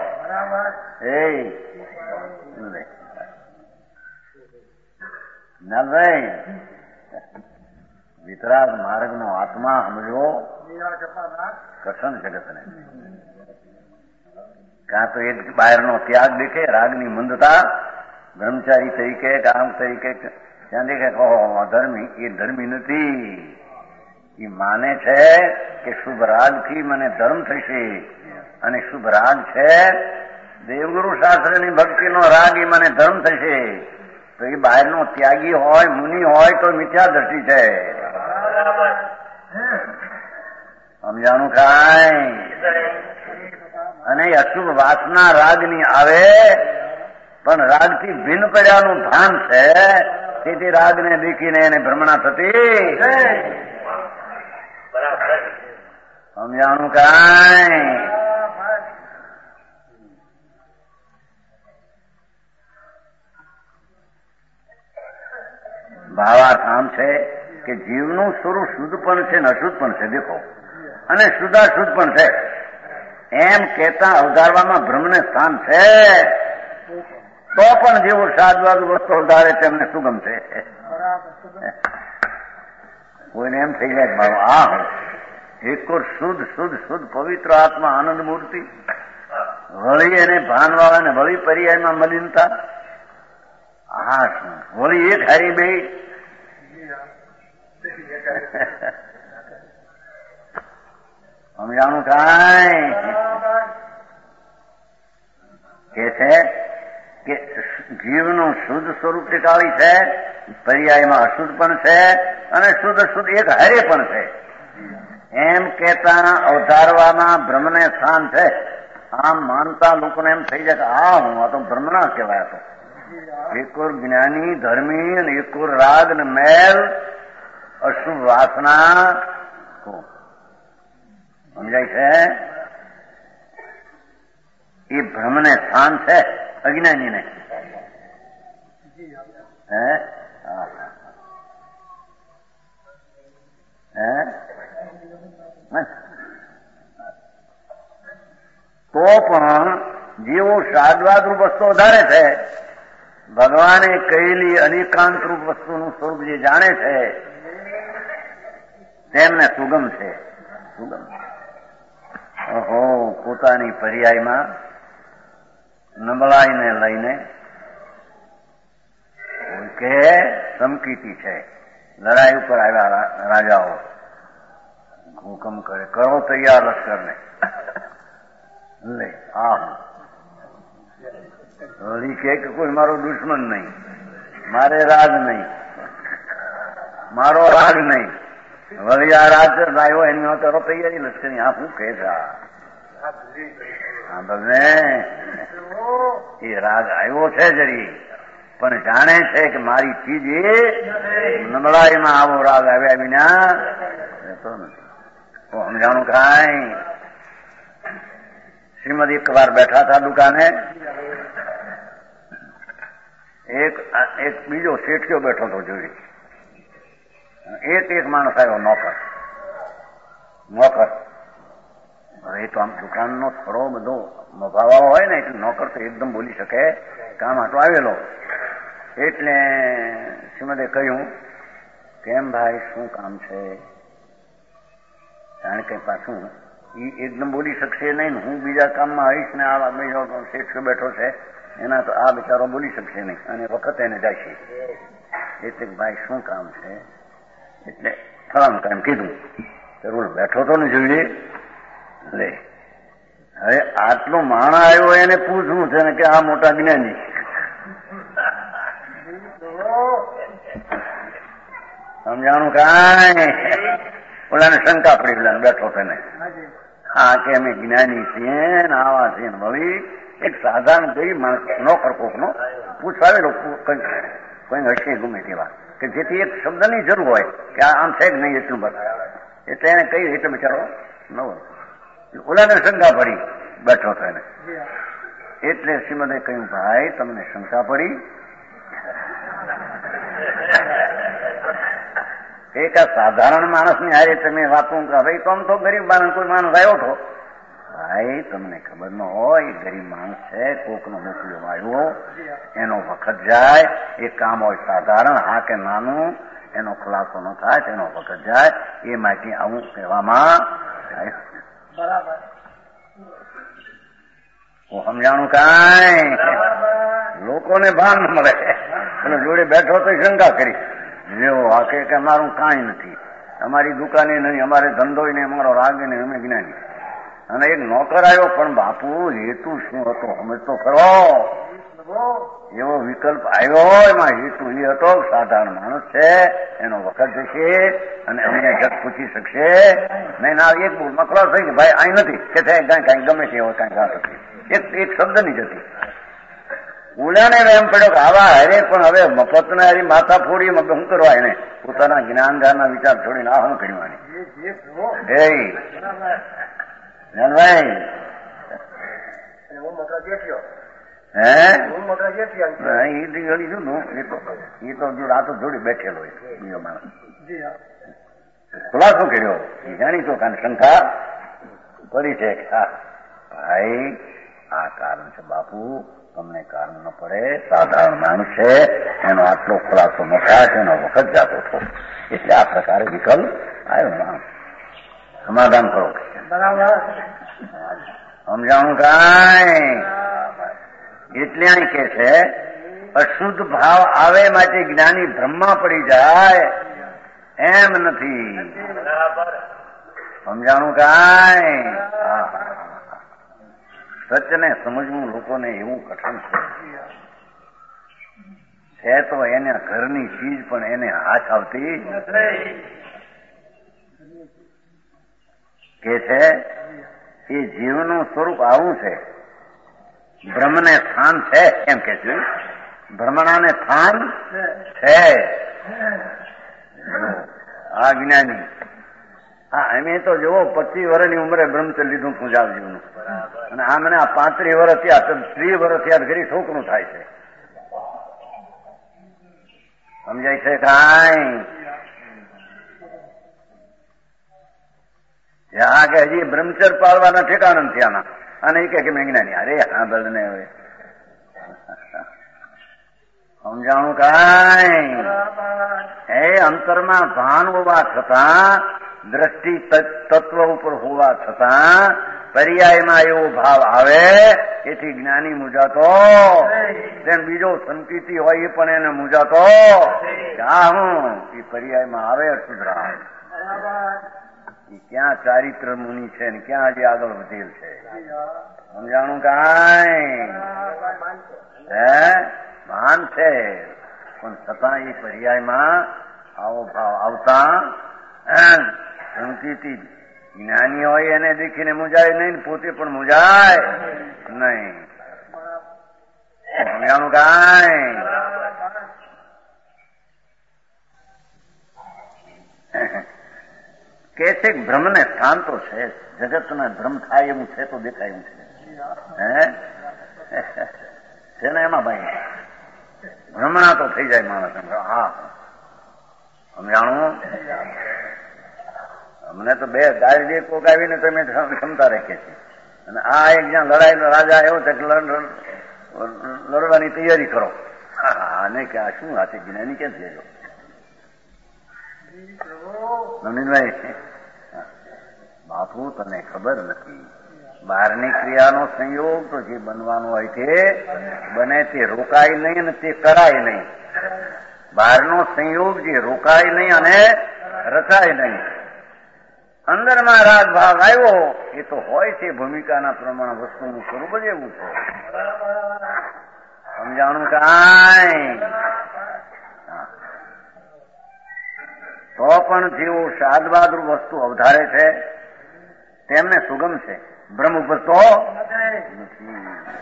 ના ભાઈ, વિતરાગ માર્ગ નો આત્મા સમજો કઠણ જગત ને. કાં તો એક બહારનો ત્યાગ દેખે, રાગની મંદતા, બ્રહ્મચારી તરીકે, કામ તરીકે ત્યાં દેખે ધર્મી. એ ધર્મી નથી. એ માને છે કે શુભ રાગથી મને ધર્મ થશે, અને શુભ રાગ છે દેવગુરુ શાસ્ત્રની ભક્તિનો રાગ, એ મને ધર્મ થશે. તો એ બહારનો ત્યાગી હોય, મુનિ હોય તો મિથ્યાદર્શી છે. સમજાણું કાંઈ? અને અશુભ વાસના રાગની આવે, પણ રાગથી ભિન્ન પડ્યાનું ભાન છે, તેથી રાગને દેખીને એને ભ્રમણા થતી. સમજાણું કાંઈ? ભાવાર્થ આમ છે કે જીવનું સ્વરૂપ શુદ્ધ પણ છે ને અશુદ્ધ પણ છે. દેખો, અને શુદ્ધાશુદ્ધ પણ છે એમ કહેતા અવધારવામાં ભ્રમને સ્થાન છે. તો પણ જેવો સાદવાદ વસ્તુ અવધારે તેમને સુગમ છે. કોઈને એમ થઈ જાય બાબા આ એક શુદ્ધ શુદ્ધ શુદ્ધ પવિત્ર આત્મા આનંદ મૂર્તિ, વળી એને ભાનવાળા ને વળી પર્યાયમાં મલિનતા. હા, વળી એક હારી બે. સમજાણું કાંઈ? કે છે કે જીવનું શુદ્ધ સ્વરૂપ ટીકાળી છે, પર્યાયમાં અશુદ્ધ પણ છે, અને શુદ્ધ શુદ્ધ એક હારે પણ છે એમ કહેતા અવધારવામાં ભ્રમને સ્થાન છે. આમ માનતા લોકોને એમ થઈ જાય કે હું આ તો ભ્રમણા કહેવાય. તો એકોર જ્ઞાની ધર્મી અને એકોર રાગ ને મેલ અશુભ વાસના. સમજાય છે? એ ભ્રમને સ્થાન છે અજ્ઞાનીને. તો પણ જેવો સાદવાદ રૂપ વસ્તુ વધારે છે, ભગવાને કહેલી અનેકાંત રૂપ વસ્તુનું સ્વરૂપ જે જાણે છે તેમને સુગમ છે. સુગમ. ઓહો, પોતાની પર્યાયમાં નબળાઈને લઈને કે સમકીતી છે, લડાઈ ઉપર આવ્યા રાજાઓ, હુકમ કરે કરો તૈયાર લશ્કરને. લે વળી કે કોઈ મારો દુશ્મન નહીં, મારે રાગ નહીં, મારો રાગ નહીં. વળી આ રાજ આવ્યો એની કરો તૈયારી લશ્કરની. આ શું કહે છે? હા ભલે એ રાગ આવ્યો છે જરી, પણ જાણે છે કે મારી ચીજ એ નબળાઈમાં આવો રાગ આવ્યા વિના રહેતો નથી. તો સમજાણું કાંઈ? શ્રીમદ એક વાર બેઠા હતા દુકાને, એક બીજો શેઠિયો બેઠો હતો જોઈ. એક માણસ આવ્યો નોકર. હવે તો આમ દુકાનનો થોડો બધો મભાવા હોય ને એટલે નોકર તો એકદમ બોલી શકે, કામ આટલો આવેલો. એટલે શ્રીમદે કહ્યું, કેમ ભાઈ શું કામ છે? જાણે કે પાછું એ એકદમ બોલી શકશે નહીં, હું બીજા કામમાં આવીશ ને આ બીજો શેઠ બેઠો છે એના તો આ બિચારો બોલી શકશે નહીં અને વખત એને જાય. એટલે ભાઈ શું કામ છે? એટલે ફલાણું કામ કીધું. જરૂર બેઠો તો ને જોઈએ લે. હવે આટલો માણા આવ્યો એને પૂછવું છે ને કે આ મોટા જ્ઞાની સમજાણું કાંઈ? ઓલાને શંકા પડી, પેલા બેઠો તેને, હા કે અમે જ્ઞાની છીએ ને આવા છીએ. ભવી એક સાધારણ ગરીબ માણસ નોકર કોકનો પૂછાવેલો, કોઈ હશે ગમે તેવા કે જેથી એક શબ્દની જરૂર હોય કે આ આમ છે કે નહીં એટલું બસ. એટલે એને કહ્યું એટલે બિચારો નવો ઓલાને શંકા પડી, બેઠો હતો એને. એટલે શ્રીમદે કહ્યું, ભાઈ તમને શંકા પડી? એક આ સાધારણ માણસની હારે તમે વાતો ભાઈ તો આમ તો ગરીબ માણસ કોઈ માણસ આવ્યો હતો. ભાઈ તમને ખબર ન હોય, ગરીબ માણસ છે, કોકનો મોકલ્યો આવ્યો, એનો વખત જાય. એ કામ હોય સાધારણ, હા કે નાનું, એનો ખુલાસો ન થાય, તેનો વખત જાય. એ માટે આવું કહેવામાં બરાબર. હું સમજાણું કાંઈ? લોકોને ભાન ન મળે. અને જોડે બેઠો તો શંકા કરી, જો આ કે અમારું કાંઈ નથી, અમારી દુકાને નહીં, અમારે ધંધો નહીં, અમારો રાગ નહીં, અમે જ્ઞાની. અને એક નોકર આવ્યો, પણ બાપુ હેતુ શું હતો સમજતો ખરો? એવો વિકલ્પ આવ્યો, એમાં હેતુ એ હતો સાધારણ માણસ છે, એનો વખત જશે અને અમને જગ પૂછી શકશે નહીં. ના એક મકરો થઈ કે ભાઈ અહીં નથી કે કઈ ગમે તે હોય કઈ વાત હતી, એક શબ્દ ની જતી. ઉડાને એમ પડ્યો કે આવા હરે પણ હવે મફતના હારી માથા ફોડી શું કરવા? એને પોતાના જ્ઞાનદારના વિચાર છોડીને આ શું કરવાની? હે જાનભાઈ, આ તો જોડી બેઠેલો બીજો માણસ ખુલાસો કર્યો. એ જાણીતો કારણ શંકા પડી છે કે હા ભાઈ આ કારણ છે. બાપુ તમને કારણ ન પડે, સાધારણ માણસ છે, એનો આટલો ખુલાસો ન થાય, એનો વખત જાતો હતો. એટલે આ પ્રકારે વિકલ્પ આવ્યો. માણસ સમાધાન કરો. સમજાણું કાંઈ? એટલે અહીં કે છે અશુદ્ધ ભાવ આવે માટે જ્ઞાની બ્રહ્મા પડી જાય એમ નથી. સમજાણું કાંઈ? સત્યને સમજવું લોકોને એવું કઠણ છે તો એને ઘરની ચીજ પણ એને હાથ આવતી કે છે. એ જીવનું સ્વરૂપ આવું છે. બ્રહ્મને સ્થાન છે એમ કે છે, બ્રહ્મણાને સ્થાન છે. આ જ્ઞાની હા એમ તો જુઓ 25 વર્ષની ઉંમરે બ્રહ્મચર્ય લીધું પૂજાવજીનું, અને આ મને આ 35 વર્ષ થયા, 30 વર્ષ થયા ઘરી છોકરું થાય છે. સમજાય છે કાંઈ? આ કે હજી બ્રહ્મચર્ય પાળવાના ઠેકાણા થયાના, અને એ કે મેં જ્ઞાની. અરે હા બળને હવે સમજાણું કાંઈ? એ અંતરમાં ભાન હોવા છતાં, દ્રષ્ટિ તત્વ ઉપર હોવા છતાં પર્યાયમાં એવો ભાવ આવે એથી જ્ઞાની મૂજાતો. તેમ બીજો સંકિતિ હોય એ પણ એને મૂજાતો. હું એ પર્યાયમાં આવે સુધરા. એ ક્યાં ચારિત્ર મુનિ છે ને ક્યાં હજી આગળ વધેલ છે. સમજાણું કાંઈ? હે ભાન છે, પણ છતાં એ પર્યાયમાં આવો ભાવ આવતા સંકિતિ જ્ઞાની હોય એને દેખીને મુજાય નહીં, પોતે પણ મુજાય નહીં. સમજાણું કાંઈ? કે છે બ્રહ્મને સ્થાન તો છે, જગતને ભ્રમ થાય એવું છે તો દેખાય એવું છે. છે ને એમાં ભાઈ ભ્રમણા તો થઈ જાય માણસ. હા સમજાણું? અમને તો બે ગાય કોક આવીને તમે ક્ષમતા રાખીએ છીએ અને આ એક જ્યાં લડાઈનો રાજા એવો છે કે લડવાની તૈયારી કરો. આને કે આ શું આ છે જ્ઞાની કેમ છે? નવનીતભાઈ, બાપુ તને ખબર નથી, બહારની ક્રિયાનો સંયોગ તો જે બનવાનો હોય છે બને તે રોકાય નહીં અને તે કરાય નહીં. બહારનો સંયોગ જે રોકાય નહીં અને રચાય નહીં. અંદરમાં રાગ ભાગ આવ્યો એ તો હોય છે ભૂમિકાના પ્રમાણે વસ્તુનું સ્વરૂપ જ એવું છે. સમજાણું કાંઈ? તો પણ જેવો શાદબહાદુર વસ્તુ અવધારે છે તેમને સુગમ છે, બ્રહ્મ ઉપર તો નથી.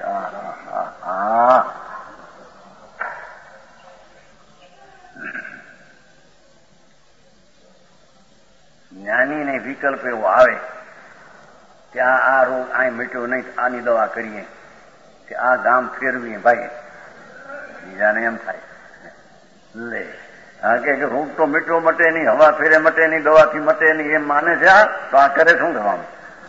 જ્ઞાનીને વિકલ્પ એવો આવે કે આ રોગ અહીં મીટ્યો નહીં, આની દવા કરીએ, કે આ ગામ ફેરવીએ. ભાઈ બીજાને એમ થાય લે હા કે રોગ તો મીઠો મટે નહીં, હવા ફેરે મટે નહીં, દવાથી મટે નહીં, એમ માને છે. આ તો આ કરે શું થવાનું?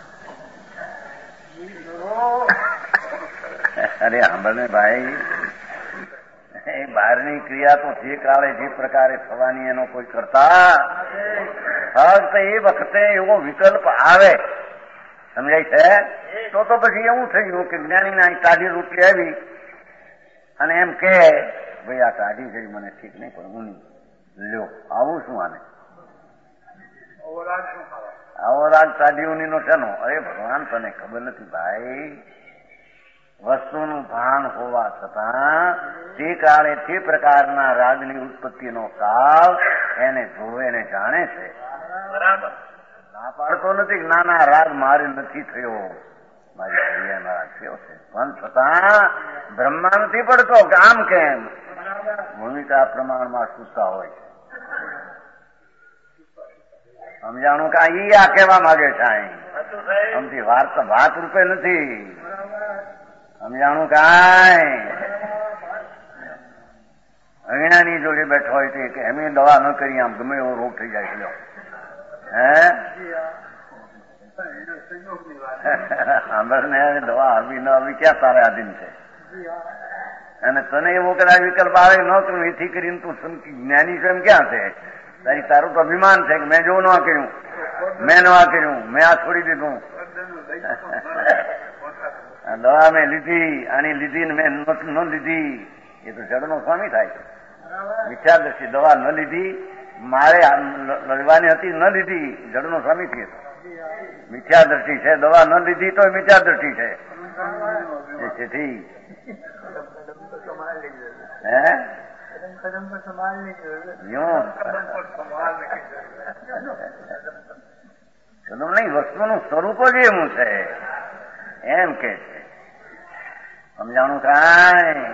અરે સાંભળને ભાઈ, એ બહારની ક્રિયા તો જે કાળે જે પ્રકારે થવાની એનો કોઈ કરતા ફક્ત એ વખતે એવો વિકલ્પ આવે. સમજાય છે? તો પછી એવું થયું કે જ્ઞાનીના ટાઢી રૂપી આવી અને એમ કે ભાઈ આ ટાઢી ગઈ મને ઠીક નહીં પણ હું લ્યો આવું શું? આને આવો રાગ ટાઢીઓની નો છે નો? અરે ભગવાન તને ખબર નથી ભાઈ, વસ્તુનું ભાન હોવા છતાં તે કાળે તે પ્રકારના રાગની ઉત્પત્તિનો કાળ એને જોવે ને જાણે છે. બરાબર ના પાડતો નથી કે નાના રાગ મારે નથી થયો, મારી ક્રિયાનો રાગ થયો છે, પણ છતાં બ્રહ્મા નથી પડતો કે આમ કેમ ભૂમિકા પ્રમાણમાં સૂતા હોય છે. સમજાણું કે આ કહેવા માંગે છે આમથી વાત રૂપે નથી. સમજાણું કાંઈ? અજ્ઞાની જોડે બેઠો હોય છે કે એમ દવા ન કરી આમ ગમે એવો રોગ થઈ જાય છે. સાંભળને દવા આવી ન આવી ક્યાં તારે આધીન છે? અને તને એવો કદાચ વિકલ્પ આવે ન તું એથી કરીને તું જ્ઞાની છે એમ ક્યાં છે? તારું તો અભિમાન છે કે મેં જો ન કર્યું, મેં ન કર્યું, મેં આ છોડી દીધું, દવા મેં લીધી, આની લીધી ને મેં ન લીધી. એ તો જડનો સ્વામી થાય છે. મિથ્યાદર્શી દવા ન લીધી, મારે લડવાની હતી ન લીધી, જડનો સ્વામી થયો. મિથ્યાદર્શી છે, દવા ન લીધી તો મિથ્યાદર્શી છે. નહીં, વસ્તુનું સ્વરૂપ જ એવું છે એમ કે છે. સમજાણું કાંઈ?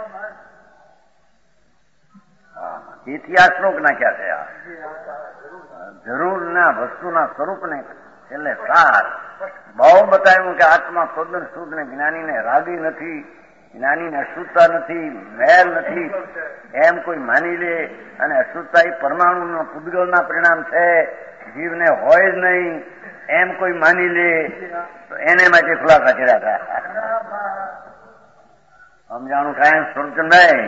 તેથી આ શ્લોક નાખ્યા છે. આ જરૂર ના વસ્તુના સ્વરૂપને એટલે સાર બહુ બતાવ્યું કે આત્મા તદ્દન શુદ્ધ ને જ્ઞાનીને રાગી નથી, જ્ઞાનીને અશુદ્ધતા નથી, મેલ નથી એમ કોઈ માની લે અને અશુદ્ધતા એ પરમાણુના પૂદગલના પરિણામ છે, જીવને હોય જ નહીં એમ કોઈ માની લે તો એને માટે ખુલાસા કર્યા હતા. સમજાણું કાંઈ? સ્વરૂપચંદભાઈ,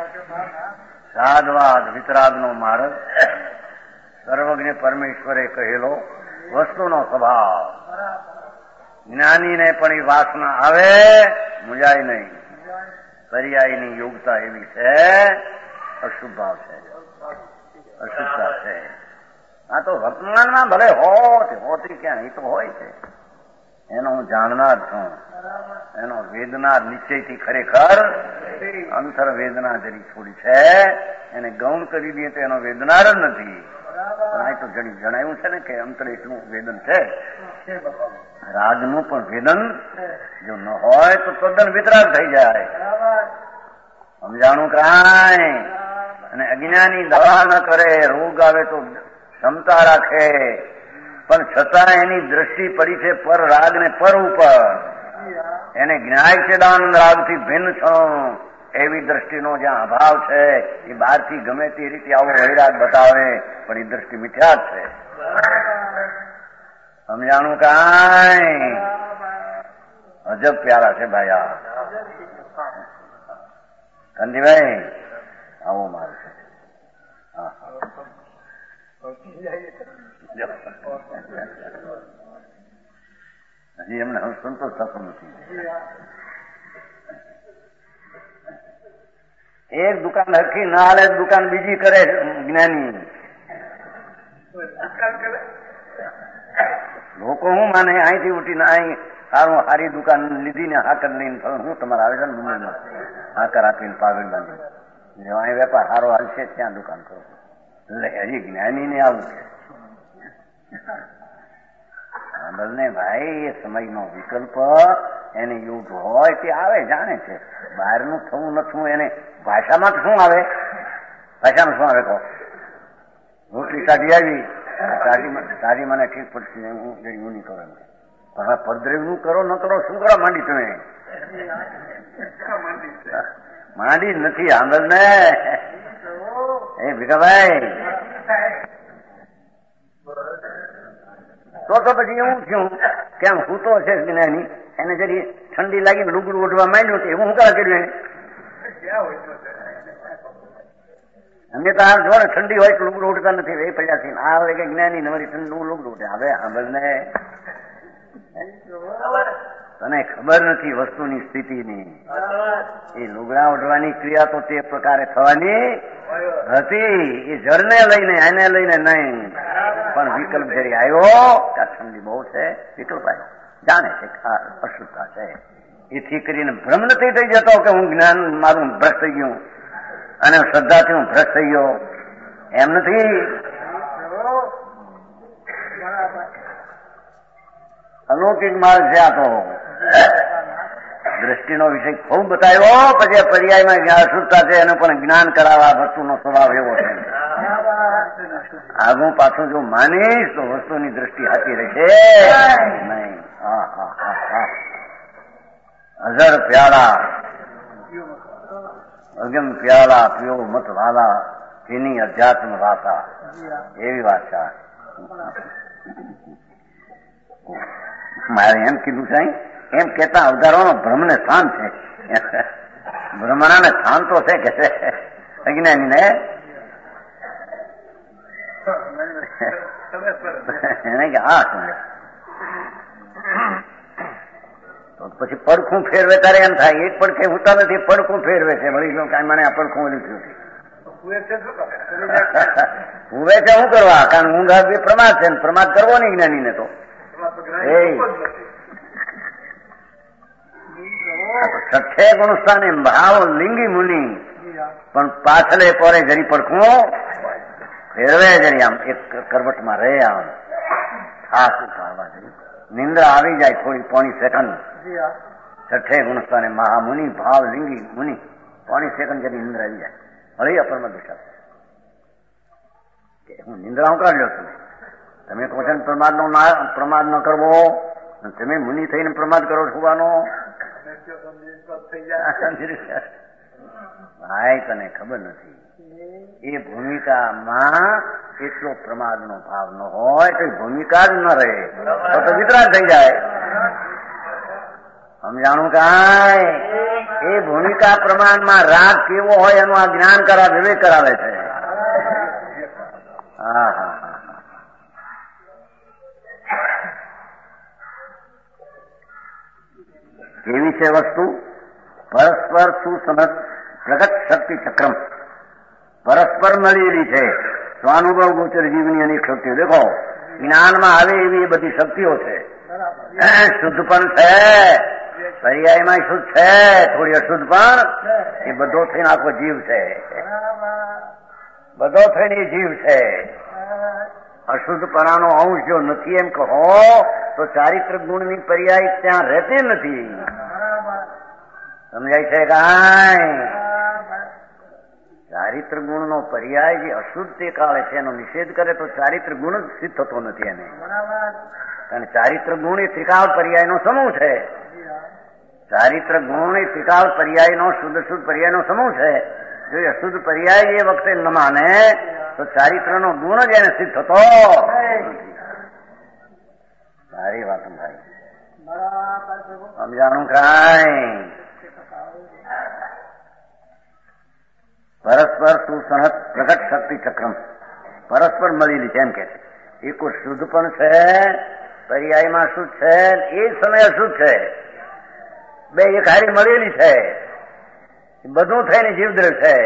સાદવાદ વિતરાગનો માર્ગ સર્વજ્ઞ પરમેશ્વરે કહેલો વસ્તુનો સ્વભાવ. જ્ઞાનીને પણ એ વાસના આવે, મુંજાય નહીં. પર્યાયની યોગતા એવી છે, અશુભ ભાવ છે, અશુદ્ધતા છે. આ તો વર્તમાનમાં ભલે હોતી ક્યાં, એ તો હોય છે. એનો હું જાણનાર છું, એનો વેદના નિશ્ચયથી ખરેખર અંતર વેદના જરી થોડી છે, એને ગૌણ કરી દઈએ તો એનો વેદનાર જ નથી. પણ તો જણાવ્યું છે ને કે અંતર એટલું વેદન છે. રાગનું પણ વેદન જો ન હોય તો તદ્દન વિતરાગ થઈ જાય. સમજાણું કાંઈ? અને અજ્ઞાની દવા ન કરે, રોગ આવે તો ક્ષમતા રાખે, પણ છતાં એની દ્રષ્ટિ પડી છે પર રાગ ને પર ઉપર. એને જ્ઞાય છે દાનંદ રાગથી ભિન્ન છો એવી દ્રષ્ટિનો જ્યાં અભાવ છે એ બહારથી ગમે તે રીતે આવો વૈરાગ બતાવે પણ એ દ્રષ્ટિ મિથ્યા જ છે. સમજાણું કાંઈ? અજબ પ્યારા છે ભાઈ આ કંદીભાઈ આવો મારું છે. હજી એમને હવે સંતોષ થતો નથી. એક દુકાન હરખી ના હાલે દુકાન બીજી કરે જ્ઞાની. લોકો હું માને અહીંથી ઉઠીને અહીં સારી દુકાન લીધી ને હાકર લઈને હું તમારા આવે છે ને મુંબઈમાં હાકર આપીને પાગલ બાંધી અહીં વેપાર સારો હાલશે ત્યાં દુકાન કરો. એટલે હજી જ્ઞાની ને આવું છે. ને ભાઈ એ સમયનો વિકલ્પ એને યુગ હોય તે આવે જાણે છે. બહારનું થવું ન થવું એને ભાષામાં શું આવે? ભાષામાં શું આવે કહો? રોટલી કાઢી આવી તારી મને ઠીક પડશે હું નહીં કરો પણ હવે પદદ્રવ્યનું કરો ન કરો શું કરવા માંડી તમે? માંડી નથી આંદોલન ને એ ભીખાભાઈ તો પછી એવું થયું કેમ હું તો છે જ્ઞાની એને જરી ઠંડી લાગીને લુગડું ઓઢવા માંડ્યું કે હું કરા કર્યું અમે તો આ જો ઠંડી હોય તો લુગડું ઉઠતા નથી એ પડ્યા છે આ હવે કે જ્ઞાની નવરી ઠંડુ લુગડું ઉઠે. હવે સાંભળ ને તને ખબર નથી વસ્તુની સ્થિતિની. એ લુગડા ઉઠવાની ક્રિયા તો તે પ્રકારે થવાની હતી. એ જળને લઈને એને લઈને નહીં પણ વિકલ્પ જરી આવ્યો ત્યાં ઠંડી બહુ છે વિકલ્પ આવ્યો જાણે છે અશુદ્ધતા છે. એથી કરીને ભ્રમ નથી થઈ જતો કે હું જ્ઞાન મારું ભ્રષ્ટ થઈ ગયું અને શ્રદ્ધાથી હું ભ્રષ્ટ થઈ ગયો એમ નથી. અલૌકિક માર્ગ છે આ તો. દ્રષ્ટિનો વિષય ખૂબ બતાવ્યો પછી પર્યાયમાં અશુદ્ધતા છે એનું પણ જ્ઞાન કરાવવા વસ્તુનો સ્વભાવ એવો છે. આગું પાછું જો માનીશ તો વસ્તુની દ્રષ્ટિ સાચી રહેશે નહીં. અઝર પ્યાલા અગમ પ્યાલા પીઓ મત વાલા તેની અધ્યાત્મ વાતા એવી વાત છે. મારે એમ કીધું છે એમ કેતા અવતારોનો ભ્રમને સ્થાન છે. ભ્રમણાને સ્થાન તો છે કે છે અજ્ઞાની ને એને કે હા શું તો પછી પડખું ફેરવે તારે એમ થાય એક પડખે હોતા નથી પડખું ફેરવે છે વળી ગયો કાંઈ મને આ પડખું ઓલું થયું હુવે છે શું કરવા કારણ ઊંઘ આવી પ્રમાદ છે પ્રમાદ કરવો નહીં જ્ઞાનીને તો છઠ્ઠે ગુણસ્થાને ભાવ લિંગી મુનિ પણ પાછલે પોરે જરી પડખું ફેરવે જરી આમ એક કરવટમાં રહે આમ થાક ઉઠાવવા જરી નિંદ્રા આવી જાય થોડી પોણી સેકન્ડ. છઠ્ઠે ગુણસ્થાને મહામુનિ ભાવ લિંગી મુનિ પોણી સેકન્ડ જરી નિંદ્રા આવી જાય હળી અપરમાં દુષા કે હું નિંદ્રા હું કાઢ લ્યો તમે કહો છો પ્રમાદ ન કરવો તમે મુનિ થઈને પ્રમાદ કરો છોવાનો ભાઈ તને ખબર નથી એ ભૂમિકામાં એટલો પ્રમાદનો ભાવ ન હોય તો ભૂમિકા જ ન રહે તો વિતરાગ થઈ જાય. સમજાણું કાંઈ એ ભૂમિકા પ્રમાણમાં રાગ કેવો હોય એનું આ જ્ઞાન કરાવે વિવેક કરાવે છે. હા હા કેવી છે વસ્તુ? પરસ્પર સુસમજ પ્રગટ શક્તિ ચક્રમ પરસ્પર મળેલી છે. સ્વાનુભવ ગોચર જીવની અનેક શક્તિઓ દેખો જ્ઞાનમાં આવે એવી બધી શક્તિઓ છે. શુદ્ધ પણ છે પર્યાયમાં શુદ્ધ છે થોડી અશુદ્ધ પણ એ બધો થઈને આખો જીવ છે. બધો થઈને જીવ છે. અશુદ્ધપણાનો અંશ જો નથી એમ કહો તો ચારિત્ર ગુણની પર્યાય ત્યાં રહેતી નથી. સમજાય છે કાંઈ? ચારિત્ર ગુણનો પર્યાય જે અશુદ્ધ તે કાળે છે એનો નિષેધ કરે તો ચારિત્ર ગુણ જ સિદ્ધ થતો નથી એને. કારણ ચારિત્ર ગુણ એ ત્રિકાળ પર્યાયનો સમૂહ છે. ચારિત્ર ગુણ એ ત્રિકાળ પર્યાયનો શુદ્ધ પર્યાયનો સમૂહ છે. જો અશુદ્ધ પર્યાય એ વખતે ન માને તો ચારિત્રનો ગુણ જ એને સિદ્ધ થતો. સારી વાત ભાઈ સમજાણું કાંઈ? પરસ્પર સુસહત પ્રગટ શક્તિ ચક્રમ પરસ્પર મળેલી છે એમ કે છે. એક શુદ્ધ પણ છે, પર્યાયમાં શુદ્ધ છે, એ સમયે શુદ્ધ છે, બે એક હારી મળેલી છે, બધું થઈને જીવદ્રવ્ય છે.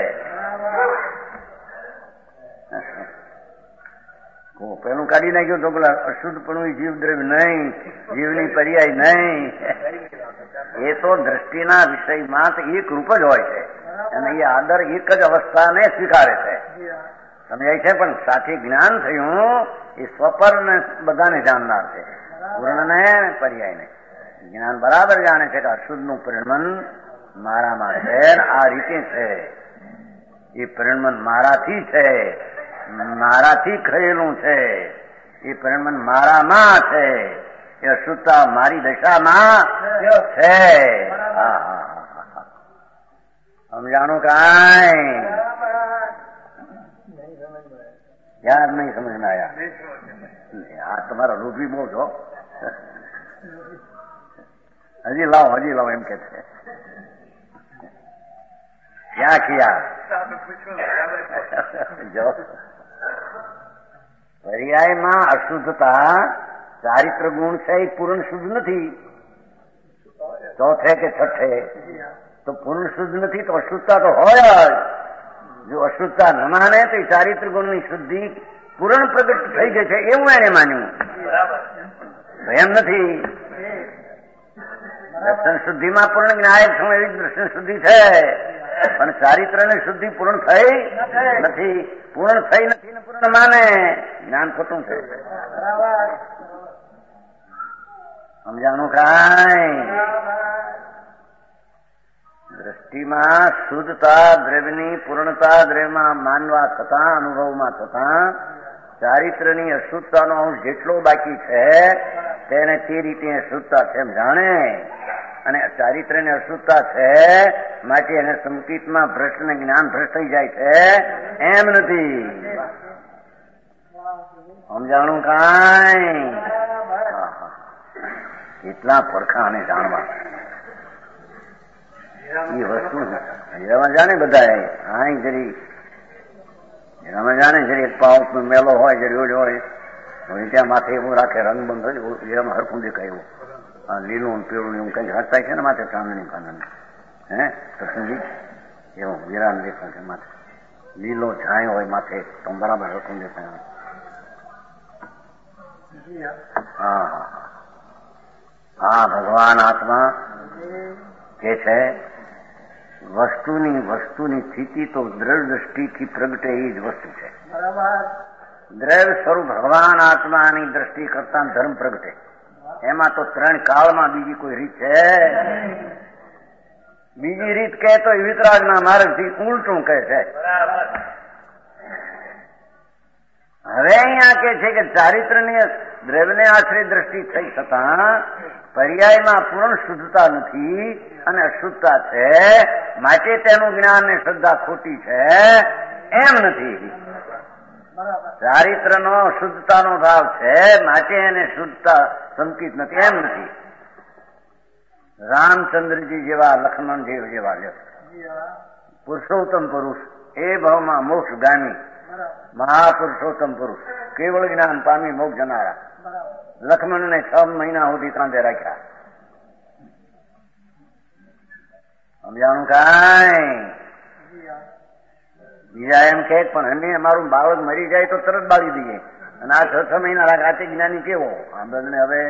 પેલું કાઢી નાખ્યું તો પેલા અશુદ્ધ પણ જીવદ્રવ્ય નહીં, જીવની પર્યાય નહીં. એ તો દ્રષ્ટિના વિષયમાં એક રૂપ જ હોય છે અને એ આદર એક જ અવસ્થાને સ્વીકારે છે. સમજાય છે? પણ સાથે જ્ઞાન થયું એ સ્વપર ને બધાને જાણનાર છે, પૂર્ણને પર્યાયને. જ્ઞાન બરાબર જાણે છે કે અશુદ્ધનું પરિણમન મારામાં છે, આ રીતે છે. એ પરિણમન મારાથી છે, મારાથી ખરેલું છે. એ પરિણમન મારામાં છે, એ અશુદ્ધતા મારી દશામાં છે. સમજાણું કાંઈ? યાર નહીં સમજમાં આયા? આ તમારા રૂપી બહુ છો. હજી લાવો એમ કે છે. ક્યાં કિયા? જો પર્યાયમાં અશુદ્ધતા ચારિત્ર ગુણ છે, એ પૂર્ણ શુદ્ધ નથી. ચોથે કે છઠ્ઠે તો પૂર્ણ શુદ્ધ નથી, તો અશુદ્ધતા તો હોય જ. જો અશુદ્ધતા ન માને તો એ ચારિત્ર ગુણની શુદ્ધિ પૂર્ણ પ્રગટ થઈ ગઈ છે એવું એને માન્યું. તો એમ નથી. દર્શન શુદ્ધિમાં પૂર્ણ જ્ઞાયક છું એવી દર્શન શુદ્ધિ છે, પણ ચારિત્રની શુદ્ધિ પૂર્ણ થઈ નથી. પૂર્ણ થઈ નથી ને પૂર્ણ માને જ્ઞાન ખોટું છે. સમજાણું કાંઈ? દ્રષ્ટિમાં શુદ્ધતા દ્રવ્યની પૂર્ણતા દ્રવ્યમાં માનવા થતા, અનુભવમાં થતા, ચારિત્રની અશુદ્ધતાનો અંશ જેટલો બાકી છે તેને તે રીતે અશુદ્ધતા છે એમ જાણે. અને ચારિત્રની અશુદ્ધતા છે માટે એને સંકિતમાં ભ્રષ્ટ ને જ્ઞાન ભ્રષ્ટ થઈ જાય છે એમ નથી. સમજાણું કાંઈ? કેટલા પડખા અને જાણવા એ વસ્તુ હીરામાં જાણે બધા. હા જરી હીરામાં જાણે જરી એક પાઉ મેલો હોય, જરી ઓજ હોય, ત્યાં માથે એવું રાખે રંગ બંધ હોય, હીરામાં હરખું દેખાય એવું. લીલું પીળું એવું કઈ હરતાય છે ને માથે ચાંદણી કાંદની. હે કૃષ્ણજી એવું હીરાને દેખાય છે માથે લીલો છાંયો હોય માથે તો બરાબર હરખું દેખાય. હા ભગવાન આત્મા કે છે વસ્તુની સ્થિતિ તો દ્રઢ દ્રષ્ટિથી પ્રગટે એ જ વસ્તુ છે. દ્રઢ સ્વરૂપ ભગવાન આત્માની દ્રષ્ટિ કરતા ધર્મ પ્રગટે. એમાં તો ત્રણ કાળમાં બીજી કોઈ રીત છે? બીજી રીત કહે તો વિતરાગના માર્ગથી ઉલટું કહે છે. હવે અહીંયા કે છે કે ચારિત્રની દ્રવ્યને આશ્રય દ્રષ્ટિ થઈ છતાં પર્યાયમાં પૂર્ણ શુદ્ધતા નથી અને અશુદ્ધતા છે, માટે તેનું જ્ઞાન ને શ્રદ્ધા ખોટી છે એમ નથી. ચારિત્રનો શુદ્ધતાનો ભાવ છે માટે એને શુદ્ધતા સંકિત નથી એમ નથી. રામચંદ્રજી જેવા, લક્ષ્મણજી જેવા પુરુષોત્તમ પુરુષ, એ ભાવમાં મોક્ષગામી મહાપુરુષોત્તમ પુરુષ, કેવળ જ્ઞાન પામી મોક્ષ જનારા, લક્ષ્મણને 6 મહિના સુધી કાંધે રાખ્યા. સમજાણું કાંઈ? બીજા એમ કે પણ અમે અમારું બાળક મરી જાય તો તરત બાળી દઈએ, અને આ 6 મહિના રાખે જ્ઞાની કેવો? આ બધાને હવે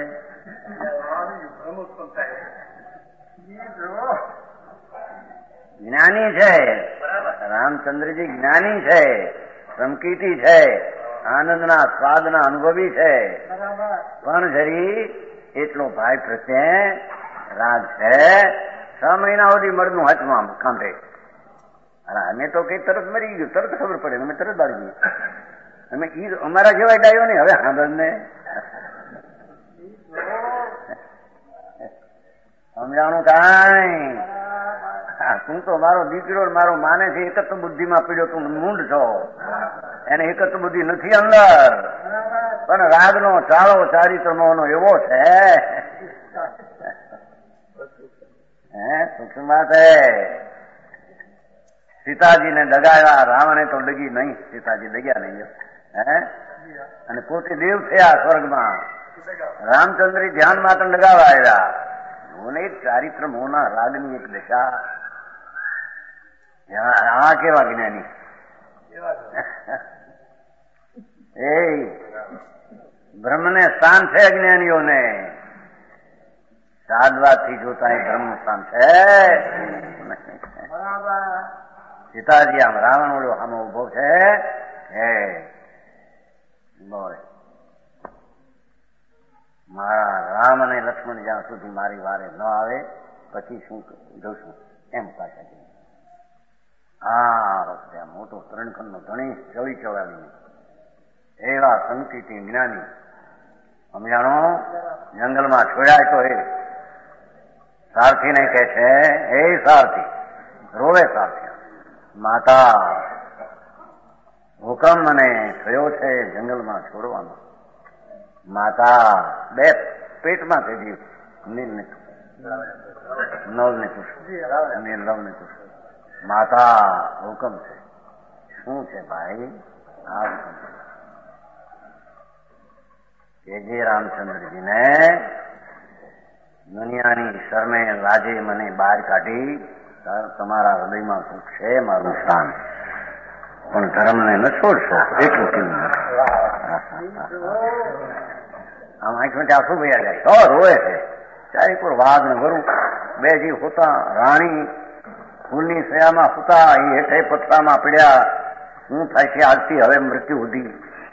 જ્ઞાની છે, રામચંદ્રજી જ્ઞાની છે, સંકિતી છે, આનંદના સ્વાદના અનુભવી છે, પણ જરી એટલો ભાઈ પ્રત્યે રાગ છે. 6 મહિના સુધી મળનું હાથમાં કાંધે. અમે તો કઈ તરત મરી ગયું, તરત ખબર પડે, અમે તરત બાળી ગયું. અમે અમારા જેવા ડાયો નહીં. હવે સાંભળ ને, સમજાણું કાંઈ? તું તો મારો દીકરો મારો માને છે, એકત્ર બુદ્ધિમાં પીડ્યો, તું મૂંડ છો. એને એકત્ર બુદ્ધિ નથી અંદર, પણ રાગનો ચાળો ચારિત્રનો એવો છે સૂક્ષ્મ વાત હે. સીતાજીને ડગાવ્યા, રાવણે તો ડગી નહીં, સીતાજી ડગ્યા નહીં. અને પોતે દેવ થયા સ્વર્ગમાં. રામચંદ્રી ધ્યાન માત્ર ડગાવા આવ્યા. મોને એક ચારિત્ર મોના રાગની એક દશા. આ કેવા જ્ઞાની એ બ્રહ્મને સ્થાન છે. અજ્ઞાનીઓને સાદવાથી જોતા એ બ્રહ્મ સ્થાન છે. સીતાજી આમ રાવણ ઓળો આમ ઉભો છે. બોલે મારા રામ અને લક્ષ્મણ જ્યાં સુધી મારી વારે ન આવે પછી શું જોશું એમ પાછા. આ રસ્તે મોટો ત્રણખંડનો ધણી ચડી ચડાવીને એવા સંકિતી જ્ઞાની સમજાણો જંગલમાં છોડ્યા તો એ સારથીને કહે છે, એ સારથી રોવે સારથી, માતા હુકમ મને થયો છે જંગલમાં છોડવાનો. માતા બે પેટમાં થઈ નીલને નવને લવને માતા હુકમ છે. શું છે ભાઈ? આ હુકમ કે જે રામચંદ્રજીને દુનિયાની શરમે લાજે મને બહાર કાઢી, તમારા હૃદયમાં સુખ છે, મારું સ્થાન, પણ ધર્મને ન છોડશો એટલું કેમ? આમ આંખમાં આંસુ ભયા જાય. તો રોવે છે. ચારે પર વાઘ ને વરુ બે જીવ હોતા. રાણી ફૂલની સયામાં સુતા, એ હેઠે પથરામાં પડ્યા. શું થાય છે આજથી હવે મૃત્યુ સુધી?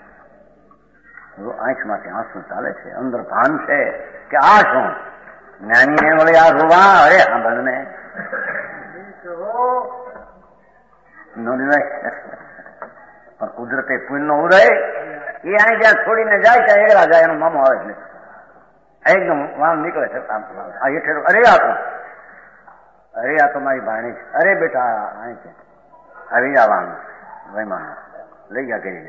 આંખમાંથી આંસુ ચાલે છે. અંદર ભાન છે કે આ શું જ્ઞાનીને વળી આ રોવા? અરે સાંભળને પણ કુદરતે પુણ્ય નો ઉદય. એ અહીં જ્યાં છોડીને જાય ત્યાં એકલા જાય, એનો મામો આવે છે એકદમ વામ નીકળે છે. આ હેઠે અરે આ તો મારી ભાણી છે. અરે બેટા અહીં છે, આવી જવાનું વૈમાન લઈ ગયા કરી.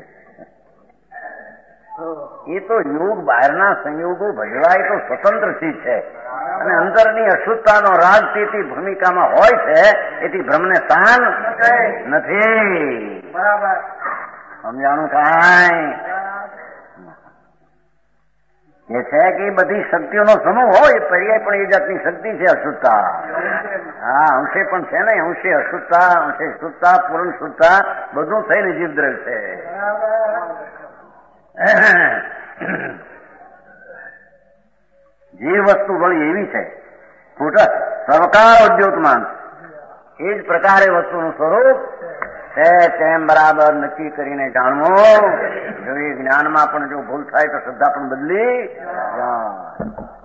એ તો યોગ બહારના સંયોગો ભજવાય તો સ્વતંત્ર ચીજ છે, અને અંતરની અશુદ્ધતાનો રાગ તેથી ભૂમિકામાં હોય છે. એથી બ્રહ્મને સ્થાન નથી. બરાબર સમજાણું? કાંઈ એ છે કે એ બધી શક્તિઓનો સમૂહ હોય, પર્યાય પણ એ જાતની શક્તિ છે અશુદ્ધતા. હા, અંશે પણ છે ને, અંશે અશુદ્ધતા, અંશે શુદ્ધતા, પૂર્ણ શુદ્ધતા બધું થઈને જીવદ્રવ્ય છે. જે વસ્તુ વળી એવી છે ખોટા સવકાર ઉદ્યોગમાં એ જ પ્રકારે વસ્તુનું સ્વરૂપ છે તેમ બરાબર નક્કી કરીને જાણવું. જો એ જ્ઞાનમાં પણ જો ભૂલ થાય તો શ્રદ્ધા પણ બદલી જાય.